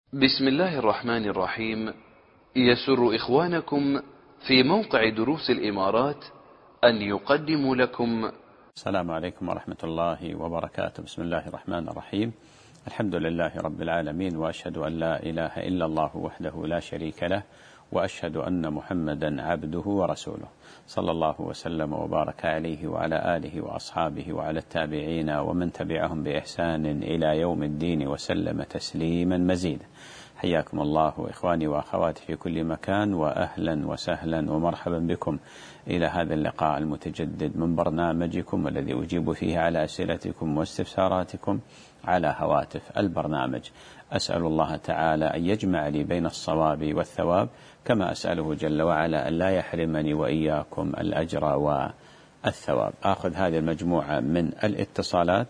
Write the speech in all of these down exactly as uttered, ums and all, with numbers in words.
بسم الله الرحمن الرحيم. يسر إخوانكم في موقع دروس الإمارات أن يقدموا لكم. السلام عليكم ورحمة الله وبركاته. بسم الله الرحمن الرحيم. الحمد لله رب العالمين، وأشهد أن لا إله إلا الله وحده لا شريك له، وأشهد أن محمدا عبده ورسوله، صلى الله وسلم وبارك عليه وعلى آله وأصحابه وعلى التابعين ومن تبعهم بإحسان إلى يوم الدين وسلم تسليما مزيدا. حياكم الله إخواني وأخواتي في كل مكان، وأهلا وسهلا ومرحبا بكم إلى هذا اللقاء المتجدد من برنامجكم الذي أجيب فيه على أسئلتكم واستفساراتكم على هواتف البرنامج. أسأل الله تعالى أن يجمع لي بين الصواب والثواب، كما أسأله جل وعلا أن لا يحرمني وإياكم الأجر والثواب. آخذ هذه المجموعة من الاتصالات.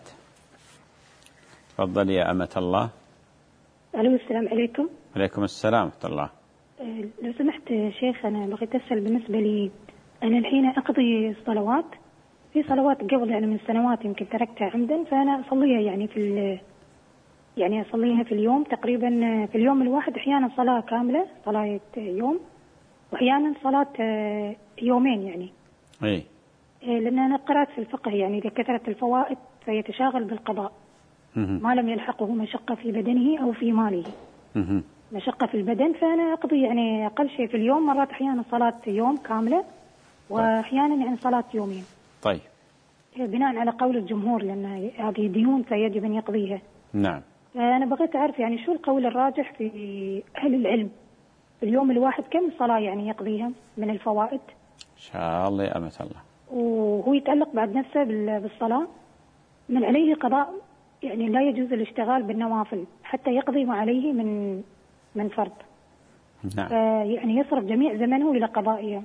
تفضل يا أمة الله. ألو، السلام عليكم. عليكم السلام ورحمة الله. أه لو سمحت شيخ، أنا بغيت أسأل بالنسبة لي، أنا الحين أقضي الصلوات في صلوات قبل يعني من سنوات يمكن تركتها عمدا، فأنا أصليها يعني في يعني أصليها في اليوم تقريبا، في اليوم الواحد أحيانا صلاة كاملة، صلاة يوم، وأحيانا صلاة يومين يعني. إيه. لأن أنا قرأت في الفقه يعني إذا كثرت الفوائد فيتشاغل بالقضاء ما لم يلحقه مشقة في بدنه أو في ماله. مشقة في البدن، فأنا أقضي يعني أقل شيء في اليوم مرات أحيانا صلاة يوم كاملة، وأحيانا يعني صلاة يومين. طيب. بناء على قول الجمهور، لأن هذه ديون فيجب أن يقضيها. نعم. فأنا بغيت أعرف يعني شو القول الراجح في أهل العلم في اليوم الواحد، كم صلاة يعني يقضيها من الفوائد؟ إن شاء الله يا أمة الله. وهو يتعلق بعد نفسه بالصلاة، من عليه قضاء يعني لا يجوز الاشتغال بالنوافل حتى يقضي ما عليه من من فرض. نعم. يعني يصرف جميع زمنه إلى قضائها.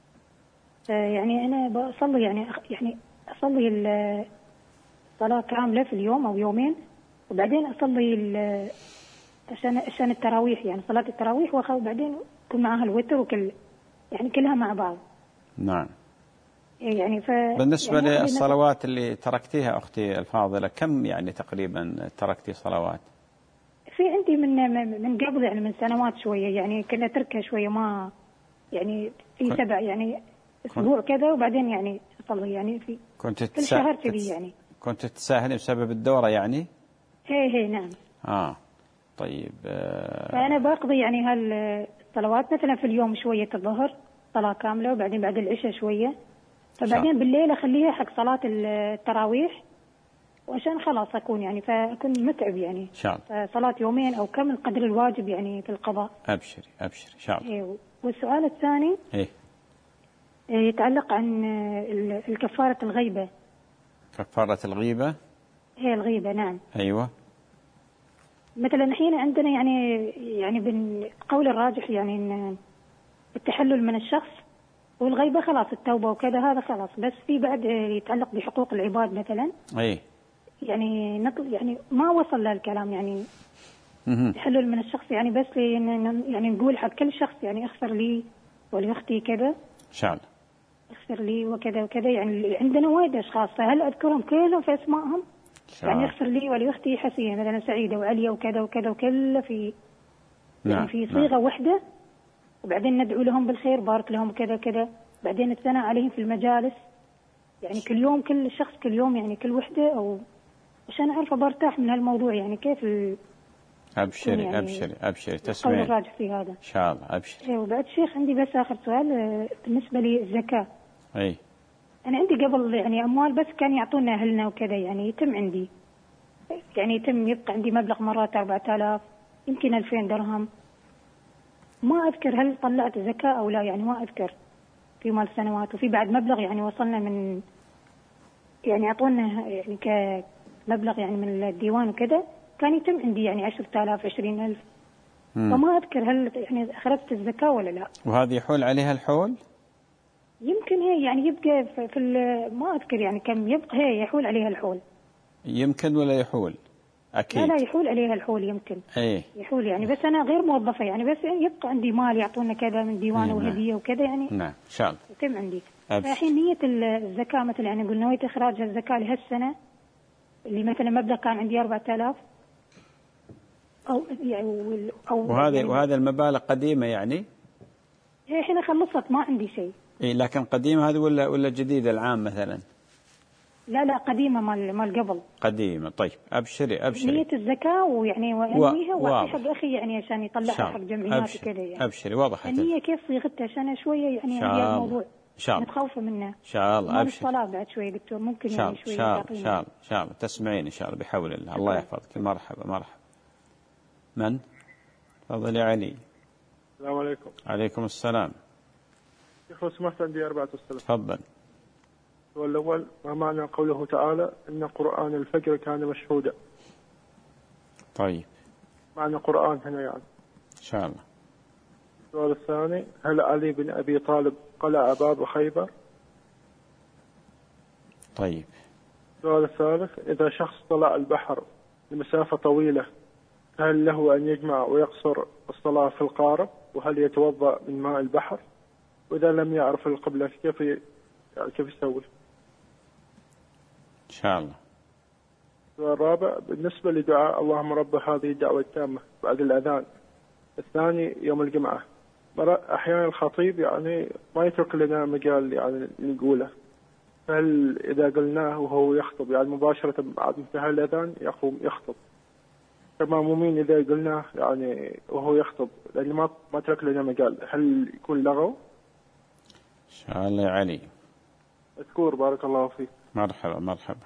يعني أنا بصلي يعني يعني أصلي الصلاة كاملة في اليوم أو يومين، وبعدين أصلي عشان عشان التراويح يعني صلاة التراويح، وبعدين يكون معها الوتر وكل يعني كلها مع بعض. نعم. يعني ف بالنسبة يعني للصلوات اللي تركتيها أختي الفاضلة، كم يعني تقريبا تركتي صلوات؟ في عندي من من قبل يعني من سنوات شوية، يعني كنا أتركها شوية، ما يعني في كنت سبع يعني أسبوع كذا، وبعدين يعني أصلي يعني في كنت كل شهر كذي يعني. كنت تساهلي بسبب الدورة يعني؟ هي هي نعم. آه طيب. آه فأنا بقضي يعني هالصلوات مثلا في اليوم شوية الظهر صلاة كاملة، وبعدين بعد العشاء شوية، فبعدين بالليل أخليها حق صلاة التراويح، وعشان خلاص أكون يعني فأكون متعب يعني إن شاء الله. فصلاة يومين أو كم القدر الواجب يعني في القضاء. أبشري أبشري إن شاء الله. إيه. والسؤال الثاني إيه؟ يتعلق عن الكفارة الغيبة. كفارة الغيبة. هي الغيبة نعم. أيوة. مثلا الحين عندنا يعني يعني بالقول الراجح يعني إن التحلل من الشخص والغيبة خلاص التوبة وكذا، هذا خلاص، بس في بعد يتعلق بحقوق العباد مثلا. أي. يعني نطل يعني ما وصل للكلام يعني تحلل من الشخص يعني، بس يعني نقول حق كل شخص يعني اغفر لي ولأختي كذا إن شاء الله، اغفر لي وكذا وكذا. يعني عندنا وايد أشخاص، فهل أذكرهم كلهم في أسمائهم؟ يعني اغفر لي ولأختي حسية مثلا سعيدة وعليا وكذا وكذا وكله في نعم. يعني في صيغة نعم. واحدة، وبعدين ندعو لهم بالخير بارك لهم كذا كذا، بعدين الثناء عليهم في المجالس يعني كل يوم كل شخص كل يوم يعني كل وحدة، أو عشان أعرف برتاح من هالموضوع يعني كيف ال... أبشري يعني أبشري أبشري تسمعين. القول الراجح في هذا إن شاء الله. أبشري. إيه. وبعد شيخ عندي بس آخر سؤال بالنسبة لي الزكاة. أي. أنا عندي قبل يعني أموال بس كان يعطونا أهلنا وكذا، يعني يتم عندي يعني يتم يبقى عندي مبلغ مرات أربعة آلاف يمكن ألفين درهم، ما أذكر هل طلعت زكاة أو لا، يعني ما أذكر في مال سنوات. وفي بعد مبلغ يعني وصلنا من يعني أعطونا يعني كمبلغ يعني من الديوان وكذا، كان يتم عندي يعني عشرة آلاف عشرين ألف، فما أذكر هل يعني أخرجت الزكاة ولا لا. وهذه يحول عليها الحول؟ يمكن هي يعني يبقى في, في ما أذكر يعني كم يبقى، هي يحول عليها الحول. يمكن ولا يحول؟ أكيد. لا لا يحول عليها الحول يمكن. أيه. يحول يعني، بس أنا غير موظفة يعني، بس يعني يبقى عندي مال يعطونا كذا من ديوان وهدية وكذا يعني. نعم إن شاء الله. يتم عندي. الحين نية الزكاة مثلا يعني قلنا نويت إخراج الزكاة لهالسنة اللي مثلا مبلغ كان عندي أربعة آلاف، أو يعني أو وهذه يعني وهذه المبالغ قديمة يعني؟ الحين خلصت ما عندي شيء. إيه لكن قديمة هذه ولا ولا جديدة العام مثلا؟ لا لا قديمة مال مال قبل. قديمة. طيب أبشري أبشري. نية الزكاة ويعني وأنويها و... وأعطي حق أخي يعني عشان يطلعها حق جمعيات وكذا يعني. أبشري وضحت. النية كيف صيغتها عشان شوية يعني هذا الموضوع. إن شاء الله. متخوفة منه. إن شاء الله. أبشر. الصلاة بعد شوية دكتور ممكن يعني شوية. إن شاء الله. إن شاء الله. إن شاء الله تسمعين إن شاء الله بحول الله. الله يحفظك. مرحبا مرحبا. من؟ تفضل يا علي. السلام عليكم. عليكم السلام. شيخ لو سمحت عندي أربعة أسئلة. تفضل. السؤال الأول ما معنى قوله تعالى إن قرآن الفجر كان مشهودا؟ طيب. معنى قرآن هنا يعني. إن شاء الله. السؤال الثاني هل علي بن أبي طالب قلع باب خيبر؟ طيب. السؤال الثالث إذا شخص طلع البحر لمسافة طويلة هل له أن يجمع ويقصر الصلاة في القارب وهل يتوضأ من ماء البحر؟ وإذا لم يعرف القبلة كيف يعني كيف يسوي؟ إن شاء الله. السؤال الرابع بالنسبة لدعاء اللهم رب هذه الدعوة التامة بعد الأذان الثاني يوم الجمعة أحيانا الخطيب يعني ما يترك لنا مجال يعني نقوله، هل إذا قلناه وهو يخطب يعني مباشرة بعد انتهاء الأذان يقوم يخطب كمأمومين إذا قلناه يعني وهو يخطب لأن ما ما ترك لنا مجال هل يكون لغو؟ إن شاء الله يا علي. أذكر بارك الله فيك. مرحبا مرحبا.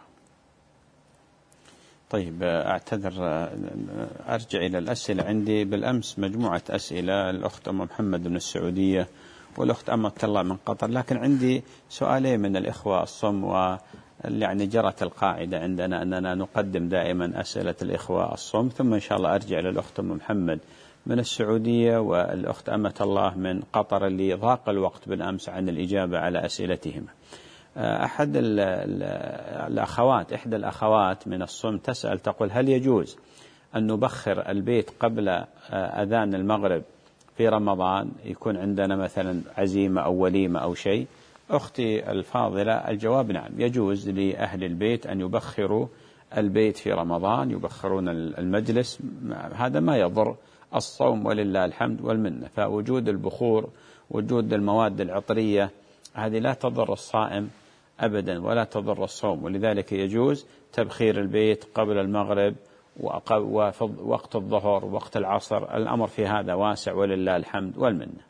طيب أعتذر أرجع إلى الأسئلة عندي بالأمس مجموعة أسئلة الأخت أم محمد من السعودية والأخت أمة الله من قطر، لكن عندي سؤالين من الإخوة الصم و يعني جرت القاعدة عندنا أننا نقدم دائما أسئلة الإخوة الصم ثم إن شاء الله أرجع للأخت أم محمد من السعودية والأخت أمة الله من قطر اللي ضاق الوقت بالأمس عن الإجابة على أسئلتهما. أحد الأخوات إحدى الأخوات من الصم تسأل تقول هل يجوز أن نبخر البيت قبل أذان المغرب في رمضان يكون عندنا مثلا عزيمة أو وليمة أو شيء؟ أختي الفاضلة الجواب نعم، يجوز لأهل البيت أن يبخروا البيت في رمضان، يبخرون المجلس، هذا ما يضر الصوم ولله الحمد والمنة. فوجود البخور وجود المواد العطرية هذه لا تضر الصائم أبدا ولا تضر الصوم، ولذلك يجوز تبخير البيت قبل المغرب ووقت الظهر ووقت العصر، الأمر في هذا واسع ولله الحمد والمنة.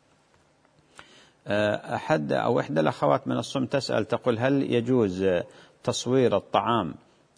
أحد أو إحدى الأخوات من الصم تسأل تقول هل يجوز تصوير الطعام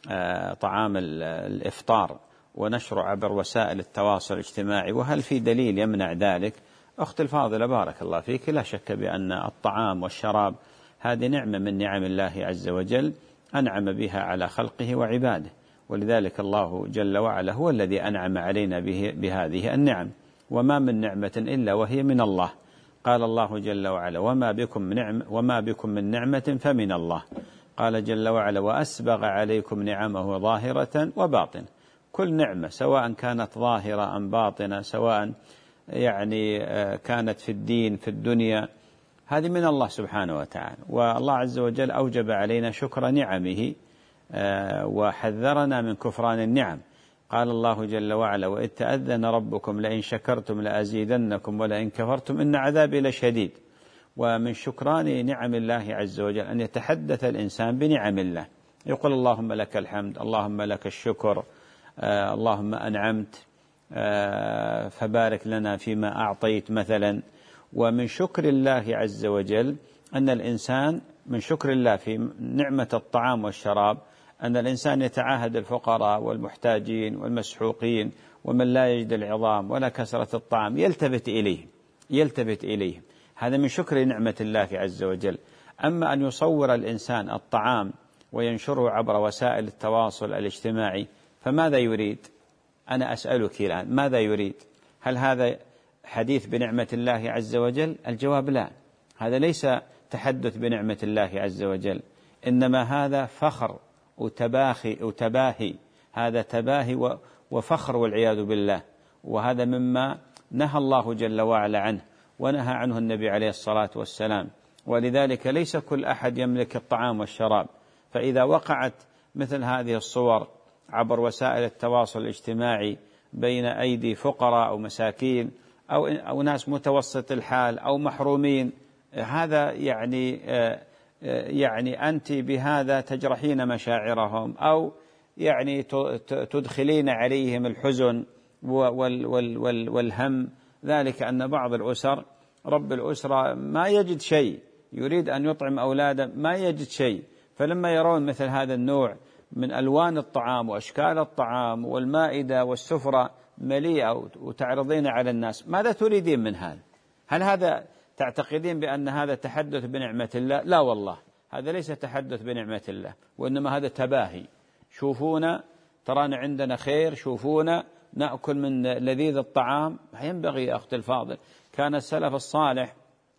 طعام الإفطار ونشره عبر وسائل التواصل الاجتماعي وهل في دليل يمنع ذلك؟ أخت الفاضلة بارك الله فيك، لا شك بأن الطعام والشراب هذه نعمة من نعم الله عز وجل أنعم بها على خلقه وعباده، ولذلك الله جل وعلا هو الذي أنعم علينا به بهذه النعم، وما من نعمة إلا وهي من الله. قال الله جل وعلا وما بكم من نعمة وما بكم من نعمة فمن الله. قال جل وعلا وأسبغ عليكم نعمه ظاهرة وباطنة. كل نعمة سواء كانت ظاهرة أم باطنة، سواء يعني كانت في الدين في الدنيا، هذه من الله سبحانه وتعالى، والله عز وجل أوجب علينا شكر نعمه وحذرنا من كفران النعم. قال الله جل وعلا وإذ تأذن ربكم لئن شكرتم لأزيدنكم ولئن كفرتم إن عذابي لشديد. ومن شكران نعم الله عز وجل أن يتحدث الإنسان بنعم الله، يقول اللهم لك الحمد، اللهم لك الشكر، آه اللهم أنعمت، آه فبارك لنا فيما أعطيت مثلا. ومن شكر الله عز وجل أن الإنسان من شكر الله في نعمة الطعام والشراب أن الإنسان يتعاهد الفقراء والمحتاجين والمسحوقين ومن لا يجد العظام ولا كسرة الطعام يلتفت إليه يلتفت إليه هذا من شكر نعمة الله عز وجل. أما أن يصور الإنسان الطعام وينشره عبر وسائل التواصل الاجتماعي فماذا يريد؟ أنا أسألك الآن ماذا يريد؟ هل هذا حديث بنعمة الله عز وجل؟ الجواب لا، هذا ليس تحدث بنعمة الله عز وجل، إنما هذا فخر وتباخي وتباهي، هذا تباهي وفخر والعياذ بالله، وهذا مما نهى الله جل وعلا عنه ونهى عنه النبي عليه الصلاة والسلام. ولذلك ليس كل أحد يملك الطعام والشراب، فإذا وقعت مثل هذه الصور عبر وسائل التواصل الاجتماعي بين أيدي فقراء أو مساكين أو أو ناس متوسط الحال أو محرومين، هذا يعني يعني أنت بهذا تجرحين مشاعرهم أو يعني تدخلين عليهم الحزن والهم. ذلك أن بعض الأسر رب الأسرة ما يجد شيء، يريد أن يطعم أولاده ما يجد شيء، فلما يرون مثل هذا النوع من ألوان الطعام وأشكال الطعام والمائدة والسفرة مليئة وتعرضين على الناس، ماذا تريدين من هذا؟ هل هذا تعتقدين بأن هذا تحدث بنعمة الله؟ لا والله، هذا ليس تحدث بنعمة الله، وإنما هذا تباهي. شوفونا ترانا عندنا خير، شوفونا نأكل من لذيذ الطعام. ينبغي يا أختي الفاضل، كان السلف الصالح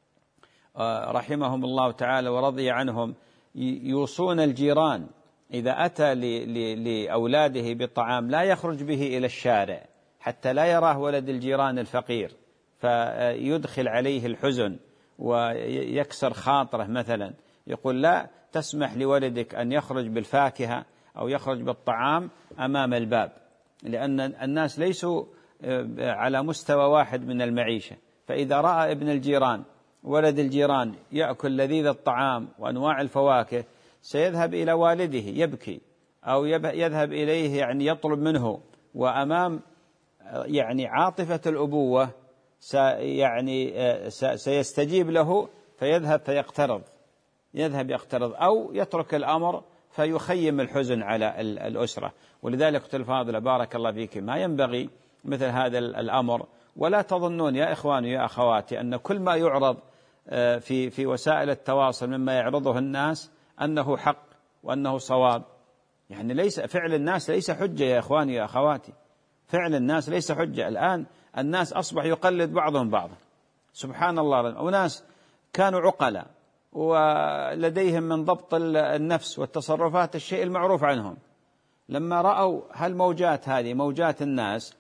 رحمهم الله تعالى ورضي عنهم يوصون الجيران إذا أتى لأولاده بالطعام لا يخرج به إلى الشارع حتى لا يراه ولد الجيران الفقير فيدخل عليه الحزن ويكسر خاطره. مثلا يقول لا تسمح لولدك أن يخرج بالفاكهة أو يخرج بالطعام أمام الباب، لأن الناس ليسوا على مستوى واحد من المعيشة، فإذا رأى ابن الجيران ولد الجيران يأكل لذيذ الطعام وأنواع الفواكه سيذهب إلى والده يبكي أو يذهب إليه يعني يطلب منه، وأمام يعني عاطفة الأبوة يعني سيستجيب له فيذهب فيقترض يذهب يقترض أو يترك الأمر فيخيم الحزن على الأسرة. ولذلك أختي الفاضلة بارك الله فيك ما ينبغي مثل هذا الأمر، ولا تظنون يا إخواني يا أخواتي أن كل ما يعرض في في وسائل التواصل مما يعرضه الناس أنه حق وأنه صواب. يعني ليس فعل الناس ليس حجة يا إخواني يا أخواتي، فعل الناس ليس حجة. الآن الناس أصبح يقلد بعضهم بعضا، سبحان الله. وناس كانوا عقلاء ولديهم من ضبط النفس والتصرفات الشيء المعروف عنهم، لما رأوا هالموجات هذه موجات الناس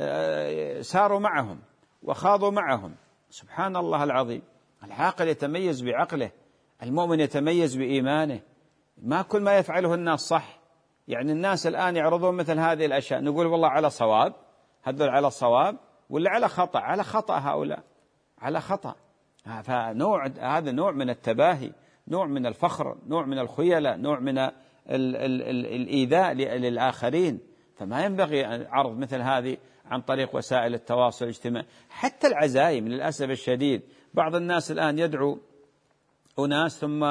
ساروا معهم وخاضوا معهم. سبحان الله العظيم. العاقل يتميز بعقله، المؤمن يتميز بإيمانه. ما كل ما يفعله الناس صح. يعني الناس الآن يعرضون مثل هذه الأشياء نقول والله على صواب، هذول على الصواب ولا على خطأ؟ على خطأ، هؤلاء على خطأ. فنوع هذا نوع من التباهي، نوع من الفخر، نوع من الخيلة، نوع من ال ال ال الإيذاء للآخرين. فما ينبغي عرض مثل هذه عن طريق وسائل التواصل الاجتماعي. حتى العزائم للأسف الشديد بعض الناس الآن يدعو أناس ثم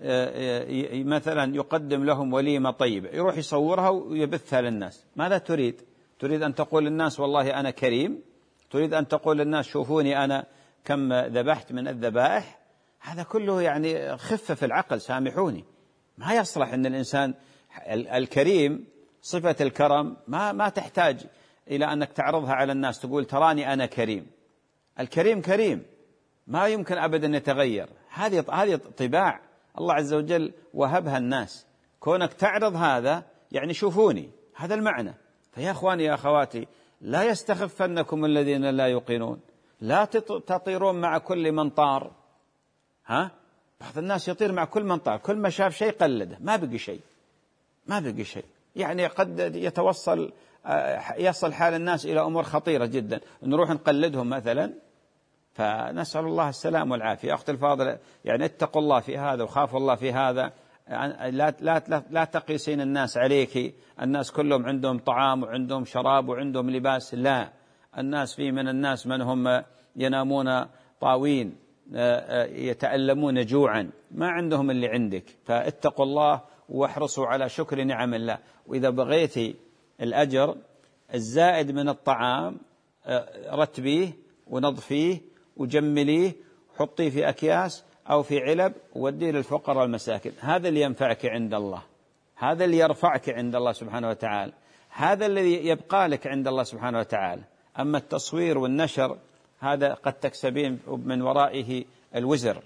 مثلا يقدم لهم وليمة طيبة، يروح يصورها ويبثها للناس. ماذا تريد؟ تريد أن تقول للناس والله أنا كريم؟ تريد أن تقول للناس شوفوني أنا كم ذبحت من الذبائح؟ هذا كله يعني خفة في العقل، سامحوني. ما يصلح أن الإنسان الكريم صفة الكرم ما ما تحتاج إلى أنك تعرضها على الناس تقول تراني أنا كريم. الكريم كريم ما يمكن أبدا يتغير. هذه هذه طباع الله عز وجل وهبها الناس. كونك تعرض هذا يعني شوفوني، هذا المعنى. فيا أخواني يا أخواتي لا يستخفنكم الذين لا يوقنون، لا تطيرون مع كل من طار. ها بعض الناس يطير مع كل من طار، كل ما شاف شيء قلده، ما بقي شيء ما بقي شيء. يعني قد يتوصل يصل حال الناس إلى أمور خطيرة جدا، نروح نقلدهم مثلا. فنسأل الله السلام والعافية. أختي الفاضلة يعني اتقوا الله في هذا وخافوا الله في هذا. لا لا لا, لا تقيسين الناس عليك، الناس كلهم عندهم طعام وعندهم شراب وعندهم لباس. لا، الناس في من الناس من هم ينامون طاوين يتألمون جوعا، ما عندهم اللي عندك. فاتقوا الله واحرصوا على شكر نعم الله. وإذا بغيتي الأجر الزائد من الطعام رتبيه ونظفيه وجمليه، حطيه في أكياس أو في علب ووديه للفقراء والمساكين. هذا اللي ينفعك عند الله، هذا اللي يرفعك عند الله سبحانه وتعالى، هذا الذي يبقى لك عند الله سبحانه وتعالى. أما التصوير والنشر هذا قد تكسبين من ورائه الوزر.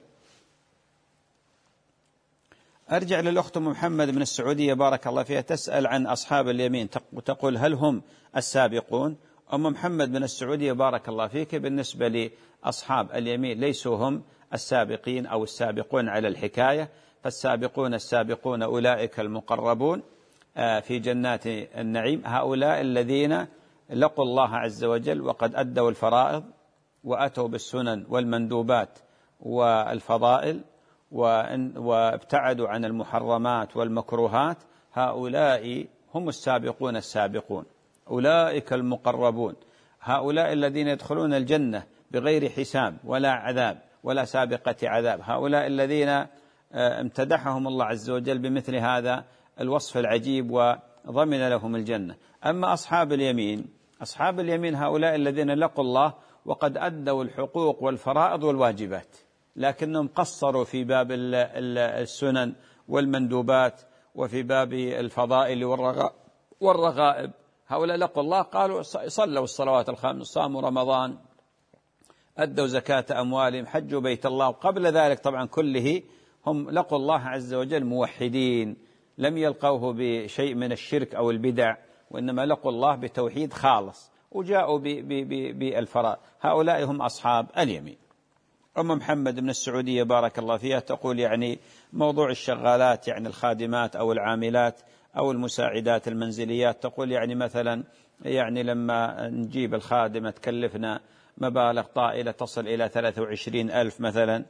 أرجع للأخت محمد من السعودية بارك الله فيها، تسأل عن أصحاب اليمين وتقول هل هم السابقون؟ أم محمد من السعودية بارك الله فيك، بالنسبة لأصحاب اليمين ليسوا هم السابقين أو السابقون على الحكاية، فالسابقون السابقون أولئك المقربون في جنات النعيم، هؤلاء الذين لقوا الله عز وجل وقد أدوا الفرائض وأتوا بالسنن والمندوبات والفضائل وابتعدوا عن المحرمات والمكروهات، هؤلاء هم السابقون السابقون، أولئك المقربون، هؤلاء الذين يدخلون الجنة بغير حساب ولا عذاب ولا سابقة عذاب، هؤلاء الذين امتدحهم الله عز وجل بمثل هذا الوصف العجيب وضمن لهم الجنة. أما أصحاب اليمين، أصحاب اليمين هؤلاء الذين لقوا الله وقد أدوا الحقوق والفرائض والواجبات، لكنهم قصروا في باب السنن والمندوبات وفي باب الفضائل والرغائب. هؤلاء لقوا الله، قالوا صلوا الصلوات الخمس، صاموا رمضان، أدوا زكاة أموالهم، حجوا بيت الله، وقبل ذلك طبعا كله هم لقوا الله عز وجل موحدين، لم يلقوه بشيء من الشرك أو البدع، وإنما لقوا الله بتوحيد خالص وجاءوا بالفرائض. هؤلاء هم أصحاب اليمين. أم محمد من السعودية بارك الله فيها تقول يعني موضوع الشغالات، يعني الخادمات أو العاملات أو المساعدات المنزليات، تقول يعني مثلا يعني لما نجيب الخادمة تكلفنا مبالغ طائلة تصل إلى ثلاثة وعشرين ألف مثلا،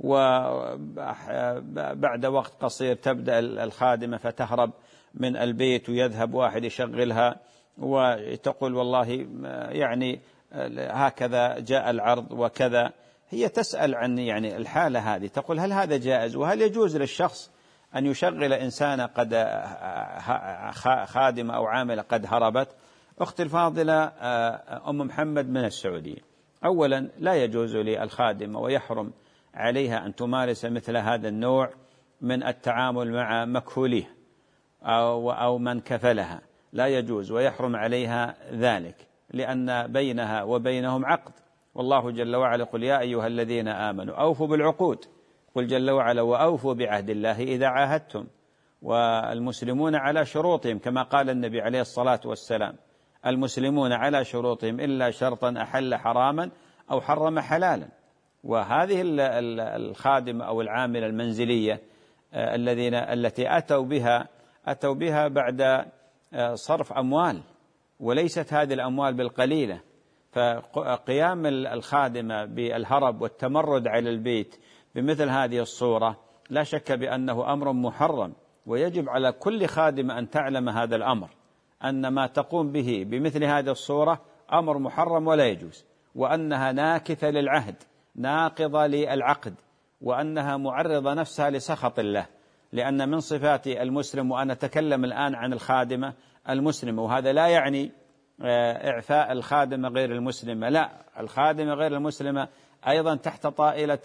وبعد وقت قصير تبدأ الخادمة فتهرب من البيت ويذهب واحد يشغلها، وتقول والله يعني هكذا جاء العرض وكذا. هي تسأل عن يعني الحالة هذه، تقول هل هذا جائز، وهل يجوز للشخص أن يشغل إنسانا قد خادمة أو عاملة قد هربت؟ أختي الفاضلة أم محمد من السعودية، أولا لا يجوز للخادمة ويحرم عليها أن تمارس مثل هذا النوع من التعامل مع مكفوليه أو, أو من كفلها، لا يجوز ويحرم عليها ذلك، لأن بينها وبينهم عقد، والله جل وعلا قل يا أيها الذين آمنوا أوفوا بالعقود، قل جل وعلا وأوفوا بعهد الله إذا عاهدتم، والمسلمون على شروطهم كما قال النبي عليه الصلاة والسلام، المسلمون على شروطهم إلا شرطا أحل حراما أو حرم حلالا. وهذه الخادمة أو العاملة المنزلية الذين التي أتوا بها أتوا بها بعد صرف أموال، وليست هذه الأموال بالقليلة، فقيام الخادمة بالهرب والتمرد على البيت بمثل هذه الصورة لا شك بأنه أمر محرم، ويجب على كل خادمة أن تعلم هذا الأمر، أن ما تقوم به بمثل هذه الصورة أمر محرم ولا يجوز، وأنها ناكثة للعهد ناقضة للعقد، وأنها معرضة نفسها لسخط الله، لأن من صفات المسلم، وأنا أتكلم الآن عن الخادمة المسلمة، وهذا لا يعني إعفاء الخادمة غير المسلمة، لا، الخادمة غير المسلمة أيضا تحت طائلة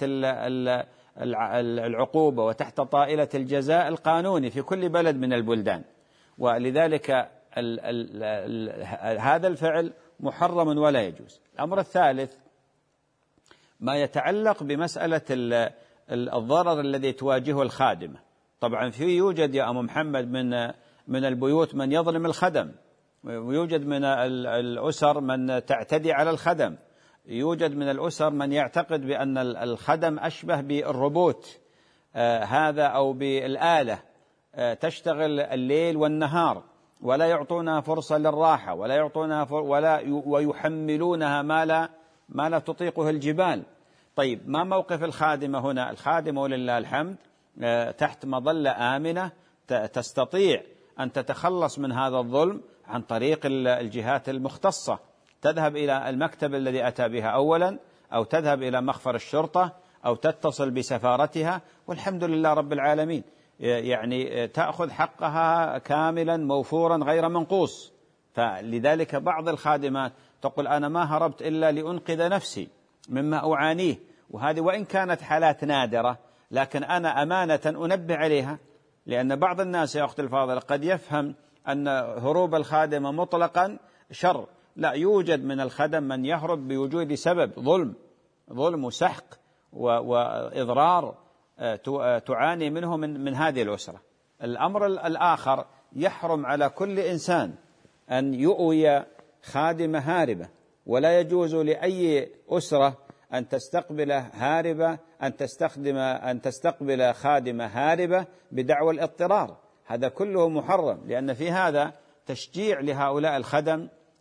العقوبة وتحت طائلة الجزاء القانوني في كل بلد من البلدان، ولذلك ال ال ال هذا الفعل محرم ولا يجوز. الأمر الثالث ما يتعلق بمسألة الضرر الذي تواجهه الخادمة. طبعا في يوجد يا أم محمد من من البيوت من يظلم الخدم، ويوجد من الأسر من تعتدي على الخدم، يوجد من الأسر من يعتقد بأن الخدم أشبه بالروبوت آه هذا أو بالآلة آه تشتغل الليل والنهار ولا يعطونها فرصة للراحة ولا يعطونها ولا ويحملونها ما لا ما لا تطيقه الجبال. طيب ما موقف الخادمة هنا؟ الخادمة ولله الحمد آه تحت مظلة آمنة تستطيع أن تتخلص من هذا الظلم عن طريق الجهات المختصة، تذهب إلى المكتب الذي أتى بها أولا، أو تذهب إلى مخفر الشرطة، أو تتصل بسفارتها، والحمد لله رب العالمين، يعني تأخذ حقها كاملا موفورا غير منقوص. فلذلك بعض الخادمات تقول أنا ما هربت إلا لأنقذ نفسي مما أعانيه، وهذه وإن كانت حالات نادرة لكن أنا أمانة أنبه عليها، لأن بعض الناس يا أختي الفاضلة قد يفهم أن هروب الخادمة مطلقا شر، لا، يوجد من الخدم من يهرب بوجود سبب ظلم ظلم وسحق وإضرار تعاني منه من, من هذه الأسرة. الأمر الآخر يحرم على كل إنسان أن يؤوي خادمة هاربة، ولا يجوز لأي أسرة أن تستقبل هاربة أن تستخدم أن تستقبل خادمة هاربة بدعوى الاضطرار، هذا كله محرم، لأن في هذا تشجيع لهؤلاء الخدم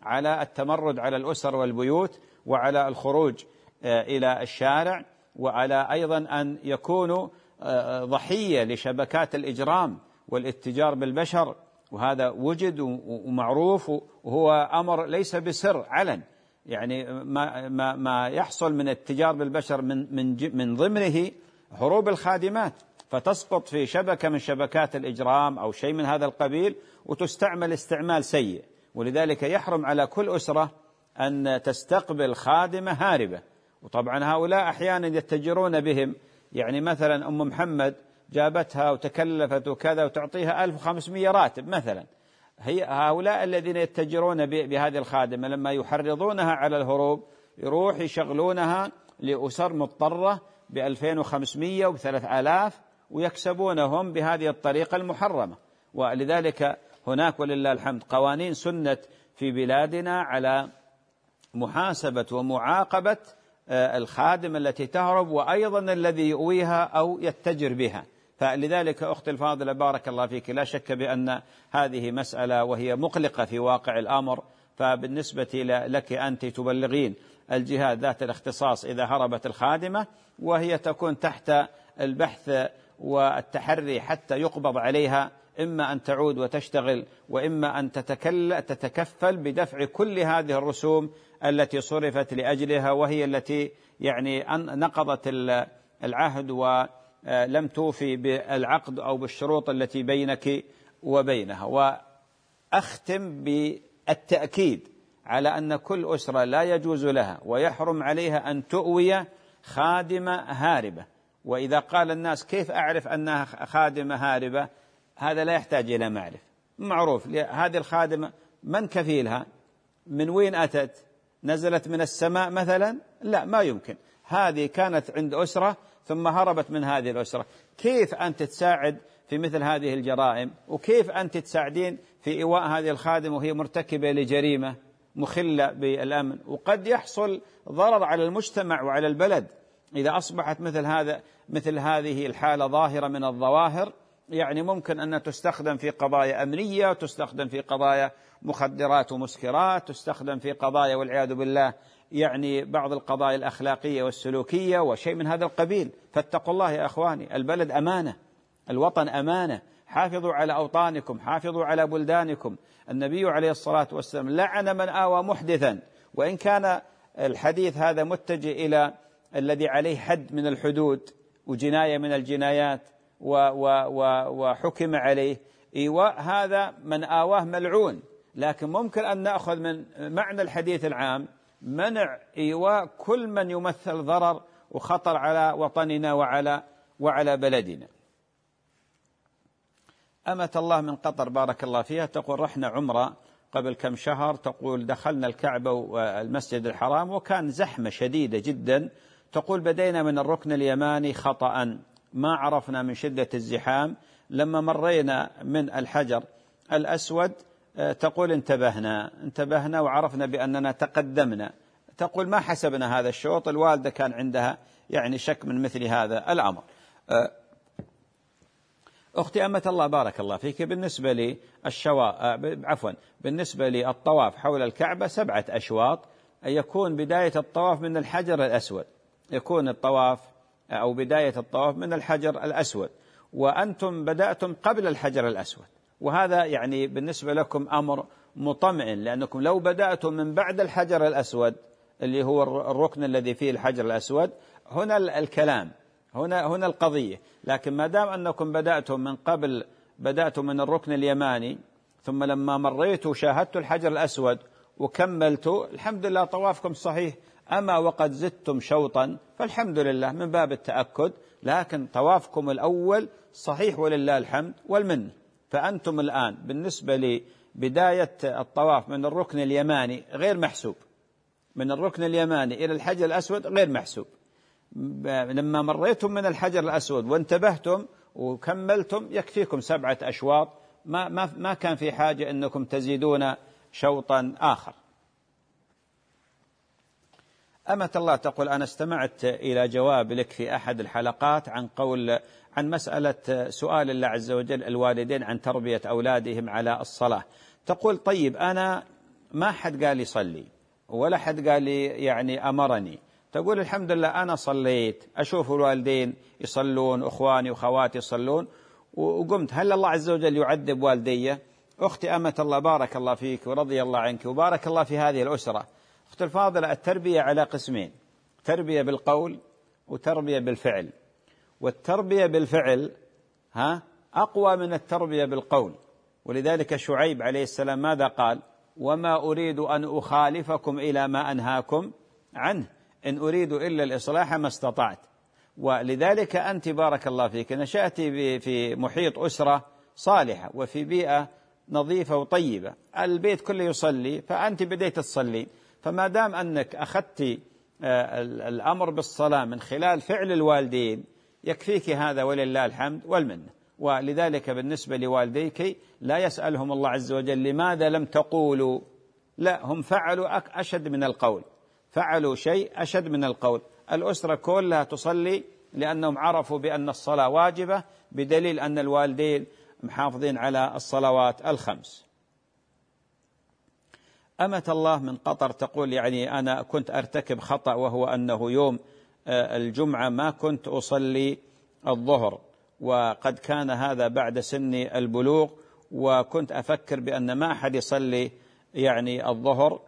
على التمرد على الأسر والبيوت، وعلى الخروج إلى الشارع، وعلى أيضا أن يكونوا ضحية لشبكات الإجرام والاتجار بالبشر، وهذا وجد ومعروف، وهو أمر ليس بسر، علن. يعني ما ما ما يحصل من الاتجار بالبشر من من من ضمنه هروب الخادمات، فتسقط في شبكة من شبكات الإجرام أو شيء من هذا القبيل، وتستعمل استعمال سيء. ولذلك يحرم على كل أسرة أن تستقبل خادمة هاربة. وطبعا هؤلاء أحيانا يتجرون بهم، يعني مثلا أم محمد جابتها وتكلفت وكذا وتعطيها ألف وخمسمائة راتب مثلا. هي هؤلاء الذين يتجرون بهذه الخادمة لما يحرضونها على الهروب يروح يشغلونها لأسر مضطرة بألفين وخمسمائة وبثلاث آلاف، ويكسبونهم بهذه الطريقة المحرمة. ولذلك هناك ولله الحمد قوانين سنت في بلادنا على محاسبة ومعاقبة الخادم التي تهرب، وأيضا الذي يؤويها أو يتجر بها. فلذلك أختي الفاضلة بارك الله فيك، لا شك بأن هذه مسألة وهي مقلقة في واقع الأمر. فبالنسبة لك أنت تبلغين الجهات ذات الاختصاص إذا هربت الخادمة، وهي تكون تحت البحث والتحري حتى يقبض عليها، إما أن تعود وتشتغل، وإما أن تتكفل بدفع كل هذه الرسوم التي صرفت لأجلها، وهي التي يعني نقضت العهد ولم توفي بالعقد أو بالشروط التي بينك وبينها. وأختم بالتأكيد على أن كل أسرة لا يجوز لها ويحرم عليها أن تؤوي خادمة هاربة. وإذا قال الناس كيف أعرف أنها خادمة هاربة، هذا لا يحتاج إلى معرفة، معروف. هذه الخادمة من كفيلها؟ من وين أتت؟ نزلت من السماء مثلا؟ لا، ما يمكن. هذه كانت عند أسرة ثم هربت من هذه الأسرة. كيف أنت تساعد في مثل هذه الجرائم؟ وكيف أنت تساعدين في إيواء هذه الخادمة وهي مرتكبة لجريمة مخلة بالأمن؟ وقد يحصل ضرر على المجتمع وعلى البلد إذا أصبحت مثل هذا مثل هذه الحالة ظاهرة من الظواهر. يعني ممكن أن تستخدم في قضايا أمنية، تستخدم في قضايا مخدرات ومسكرات، تستخدم في قضايا والعياذ بالله يعني بعض القضايا الأخلاقية والسلوكية وشيء من هذا القبيل. فاتقوا الله يا أخواني، البلد أمانة، الوطن أمانة، حافظوا على أوطانكم، حافظوا على بلدانكم. النبي عليه الصلاة والسلام لعن من آوى محدثا، وإن كان الحديث هذا متجه إلى الذي عليه حد من الحدود وجناية من الجنايات وحكم عليه إيواء، هذا من آواه ملعون. لكن ممكن أن نأخذ من معنى الحديث العام منع إيواء كل من يمثل ضرر وخطر على وطننا وعلى وعلى بلدنا. أمة الله من قطر بارك الله فيها تقول رحنا عمرة قبل كم شهر، تقول دخلنا الكعبة والمسجد الحرام وكان زحمة شديدة جدا. تقول بدينا من الركن اليماني خطأ، ما عرفنا من شدة الزحام، لما مرينا من الحجر الأسود تقول انتبهنا انتبهنا وعرفنا بأننا تقدمنا. تقول ما حسبنا هذا الشوط. الوالدة كان عندها يعني شك من مثل هذا الأمر. أختي أمة الله بارك الله فيك، بالنسبة لي الشوا عفوا بالنسبة لي الطواف حول الكعبة سبعة أشواط. يكون بداية الطواف من الحجر الأسود، يكون الطواف أو بداية الطواف من الحجر الأسود، وأنتم بدأتم قبل الحجر الأسود، وهذا يعني بالنسبة لكم أمر مطمئن، لأنكم لو بدأتم من بعد الحجر الأسود اللي هو الركن الذي فيه الحجر الأسود هنا الكلام، هنا هنا القضية. لكن ما دام أنكم بدأتم من قبل، بدأتم من الركن اليماني، ثم لما مريتوا شاهدتوا الحجر الأسود وكملتوا، الحمد لله طوافكم صحيح. أما وقد زدتم شوطا فالحمد لله من باب التأكد، لكن طوافكم الأول صحيح ولله الحمد والمن. فأنتم الآن بالنسبة لبداية الطواف من الركن اليماني غير محسوب، من الركن اليماني إلى الحجر الأسود غير محسوب. لما مريتم من الحجر الأسود وانتبهتم وكملتم يكفيكم سبعة أشواط، ما, ما, ما كان في حاجة أنكم تزيدون شوطا آخر. أمة الله تقول أنا استمعت إلى جواب لك في أحد الحلقات عن قول عن مسألة سؤال الله عز وجل الوالدين عن تربية أولادهم على الصلاة. تقول طيب أنا ما حد قال يصلي ولا حد قال لي يعني أمرني، تقول الحمد لله أنا صليت، أشوف الوالدين يصلون، أخواني وخواتي يصلون وقمت، هل الله عز وجل يعذب والدي؟ أختي أمة الله بارك الله فيك ورضي الله عنك وبارك الله في هذه الأسرة. أختي الفاضلة، التربية على قسمين، تربية بالقول وتربية بالفعل، والتربية بالفعل ها أقوى من التربية بالقول. ولذلك شعيب عليه السلام ماذا قال؟ وما أريد أن أخالفكم إلى ما أنهاكم عنه إن أريد إلا الإصلاح ما استطعت. ولذلك أنت بارك الله فيك نشأت في محيط أسرة صالحة وفي بيئة نظيفة وطيبة، البيت كله يصلي فأنت بديت تصلي، فما دام أنك أخذت الأمر بالصلاة من خلال فعل الوالدين يكفيك هذا ولله الحمد والمنة. ولذلك بالنسبة لوالديك لا يسألهم الله عز وجل لماذا لم تقولوا، لا، هم فعلوا أشد من القول، فعلوا شيء أشد من القول. الأسرة كلها تصلي لأنهم عرفوا بأن الصلاة واجبة، بدليل أن الوالدين محافظين على الصلوات الخمس. أمة الله من قطر تقول يعني أنا كنت أرتكب خطأ، وهو أنه يوم الجمعة ما كنت أصلي الظهر، وقد كان هذا بعد سن البلوغ، وكنت أفكر بأن ما أحد يصلي يعني الظهر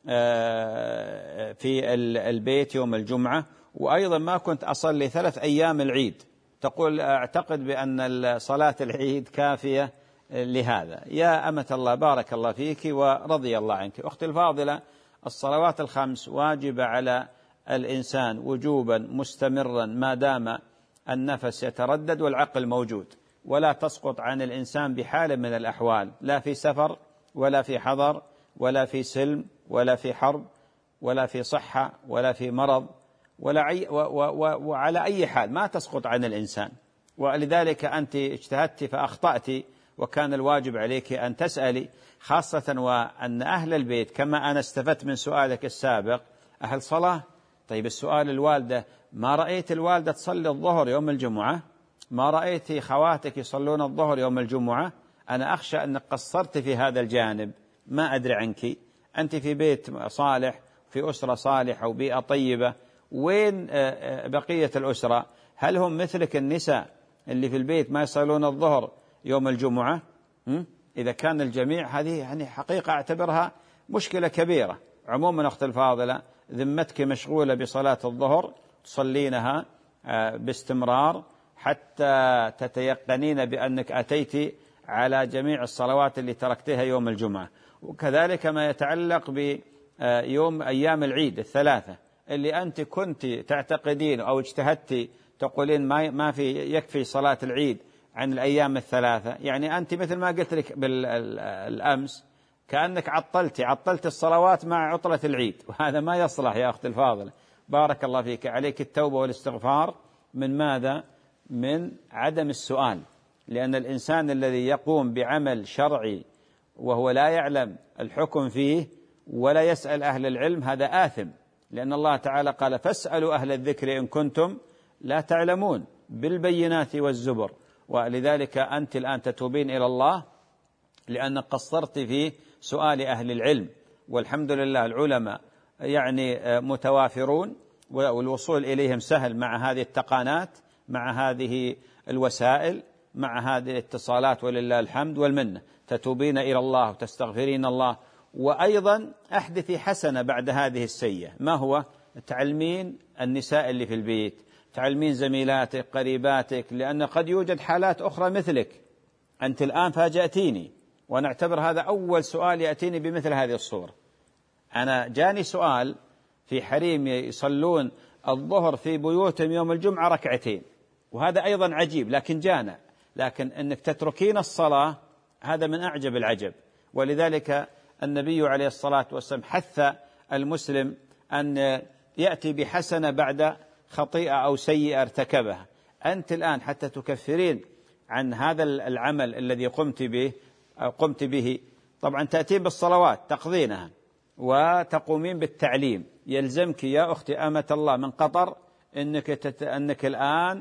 في البيت يوم الجمعة، وأيضا ما كنت أصلي ثلاث أيام العيد. تقول أعتقد بأن صلاة العيد كافية لهذا. يا أمة الله بارك الله فيك ورضي الله عنك. أختي الفاضلة، الصلوات الخمس واجبة على الإنسان وجوبا مستمرا ما دام النفس يتردد والعقل موجود، ولا تسقط عن الإنسان بحال من الأحوال، لا في سفر ولا في حضر ولا في سلم ولا في حرب ولا في صحة ولا في مرض ولا عي و و و وعلى أي حال ما تسقط عن الإنسان. ولذلك أنت اجتهدت فأخطأت، وكان الواجب عليك أن تسألي، خاصة وأن أهل البيت كما أنا استفدت من سؤالك السابق أهل صلاة. طيب السؤال الوالدة، ما رأيت الوالدة تصلي الظهر يوم الجمعة؟ ما رأيت خواتك يصلون الظهر يوم الجمعة؟ أنا أخشى أنك قصرت في هذا الجانب، ما أدري عنك، أنت في بيت صالح في أسرة صالحة وبيئة طيبة، وين بقية الأسرة؟ هل هم مثلك النساء اللي في البيت ما يصلون الظهر يوم الجمعة؟ إذا كان الجميع هذه يعني حقيقة أعتبرها مشكلة كبيرة. عموما أخت الفاضلة، ذمتك مشغولة بصلاة الظهر، تصلينها باستمرار حتى تتيقنين بأنك أتيت على جميع الصلوات اللي تركتها يوم الجمعة. وكذلك ما يتعلق بيوم أيام العيد الثلاثة اللي أنت كنت تعتقدين أو اجتهدت تقولين ما ما في يكفي صلاة العيد عن الأيام الثلاثة، يعني أنت مثل ما قلت لك بالأمس كأنك عطلت عطلت الصلوات مع عطلة العيد، وهذا ما يصلح يا أخت الفاضلة. بارك الله فيك، عليك التوبة والاستغفار من ماذا؟ من عدم السؤال، لأن الإنسان الذي يقوم بعمل شرعي وهو لا يعلم الحكم فيه ولا يسأل أهل العلم هذا آثم، لأن الله تعالى قال فاسألوا أهل الذكر إن كنتم لا تعلمون بالبينات والزبر. ولذلك أنت الآن تتوبين إلى الله لأنك قصرت في سؤال أهل العلم، والحمد لله العلماء يعني متوافرون والوصول إليهم سهل مع هذه التقانات، مع هذه الوسائل، مع هذه الاتصالات، ولله الحمد والمنة. تتوبين إلى الله وتستغفرين الله. وأيضا أحدثي حسنة بعد هذه السيئة، ما هو؟ تعلمين النساء اللي في البيت، تعلمين زميلاتك قريباتك، لأن قد يوجد حالات أخرى مثلك. أنت الآن فاجأتيني، وأنا أعتبر هذا أول سؤال يأتيني بمثل هذه الصورة. أنا جاني سؤال في حريم يصلون الظهر في بيوتهم يوم الجمعة ركعتين، وهذا أيضا عجيب، لكن جانا. لكن أنك تتركين الصلاة هذا من أعجب العجب. ولذلك النبي عليه الصلاة والسلام حث المسلم أن يأتي بحسنة بعد خطيئة أو سيئة ارتكبها. أنت الآن حتى تكفرين عن هذا العمل الذي قمت به قمت به طبعا تأتين بالصلوات تقضينها وتقومين بالتعليم. يلزمك يا أختي أمة الله من قطر أنك, تت... أنك الآن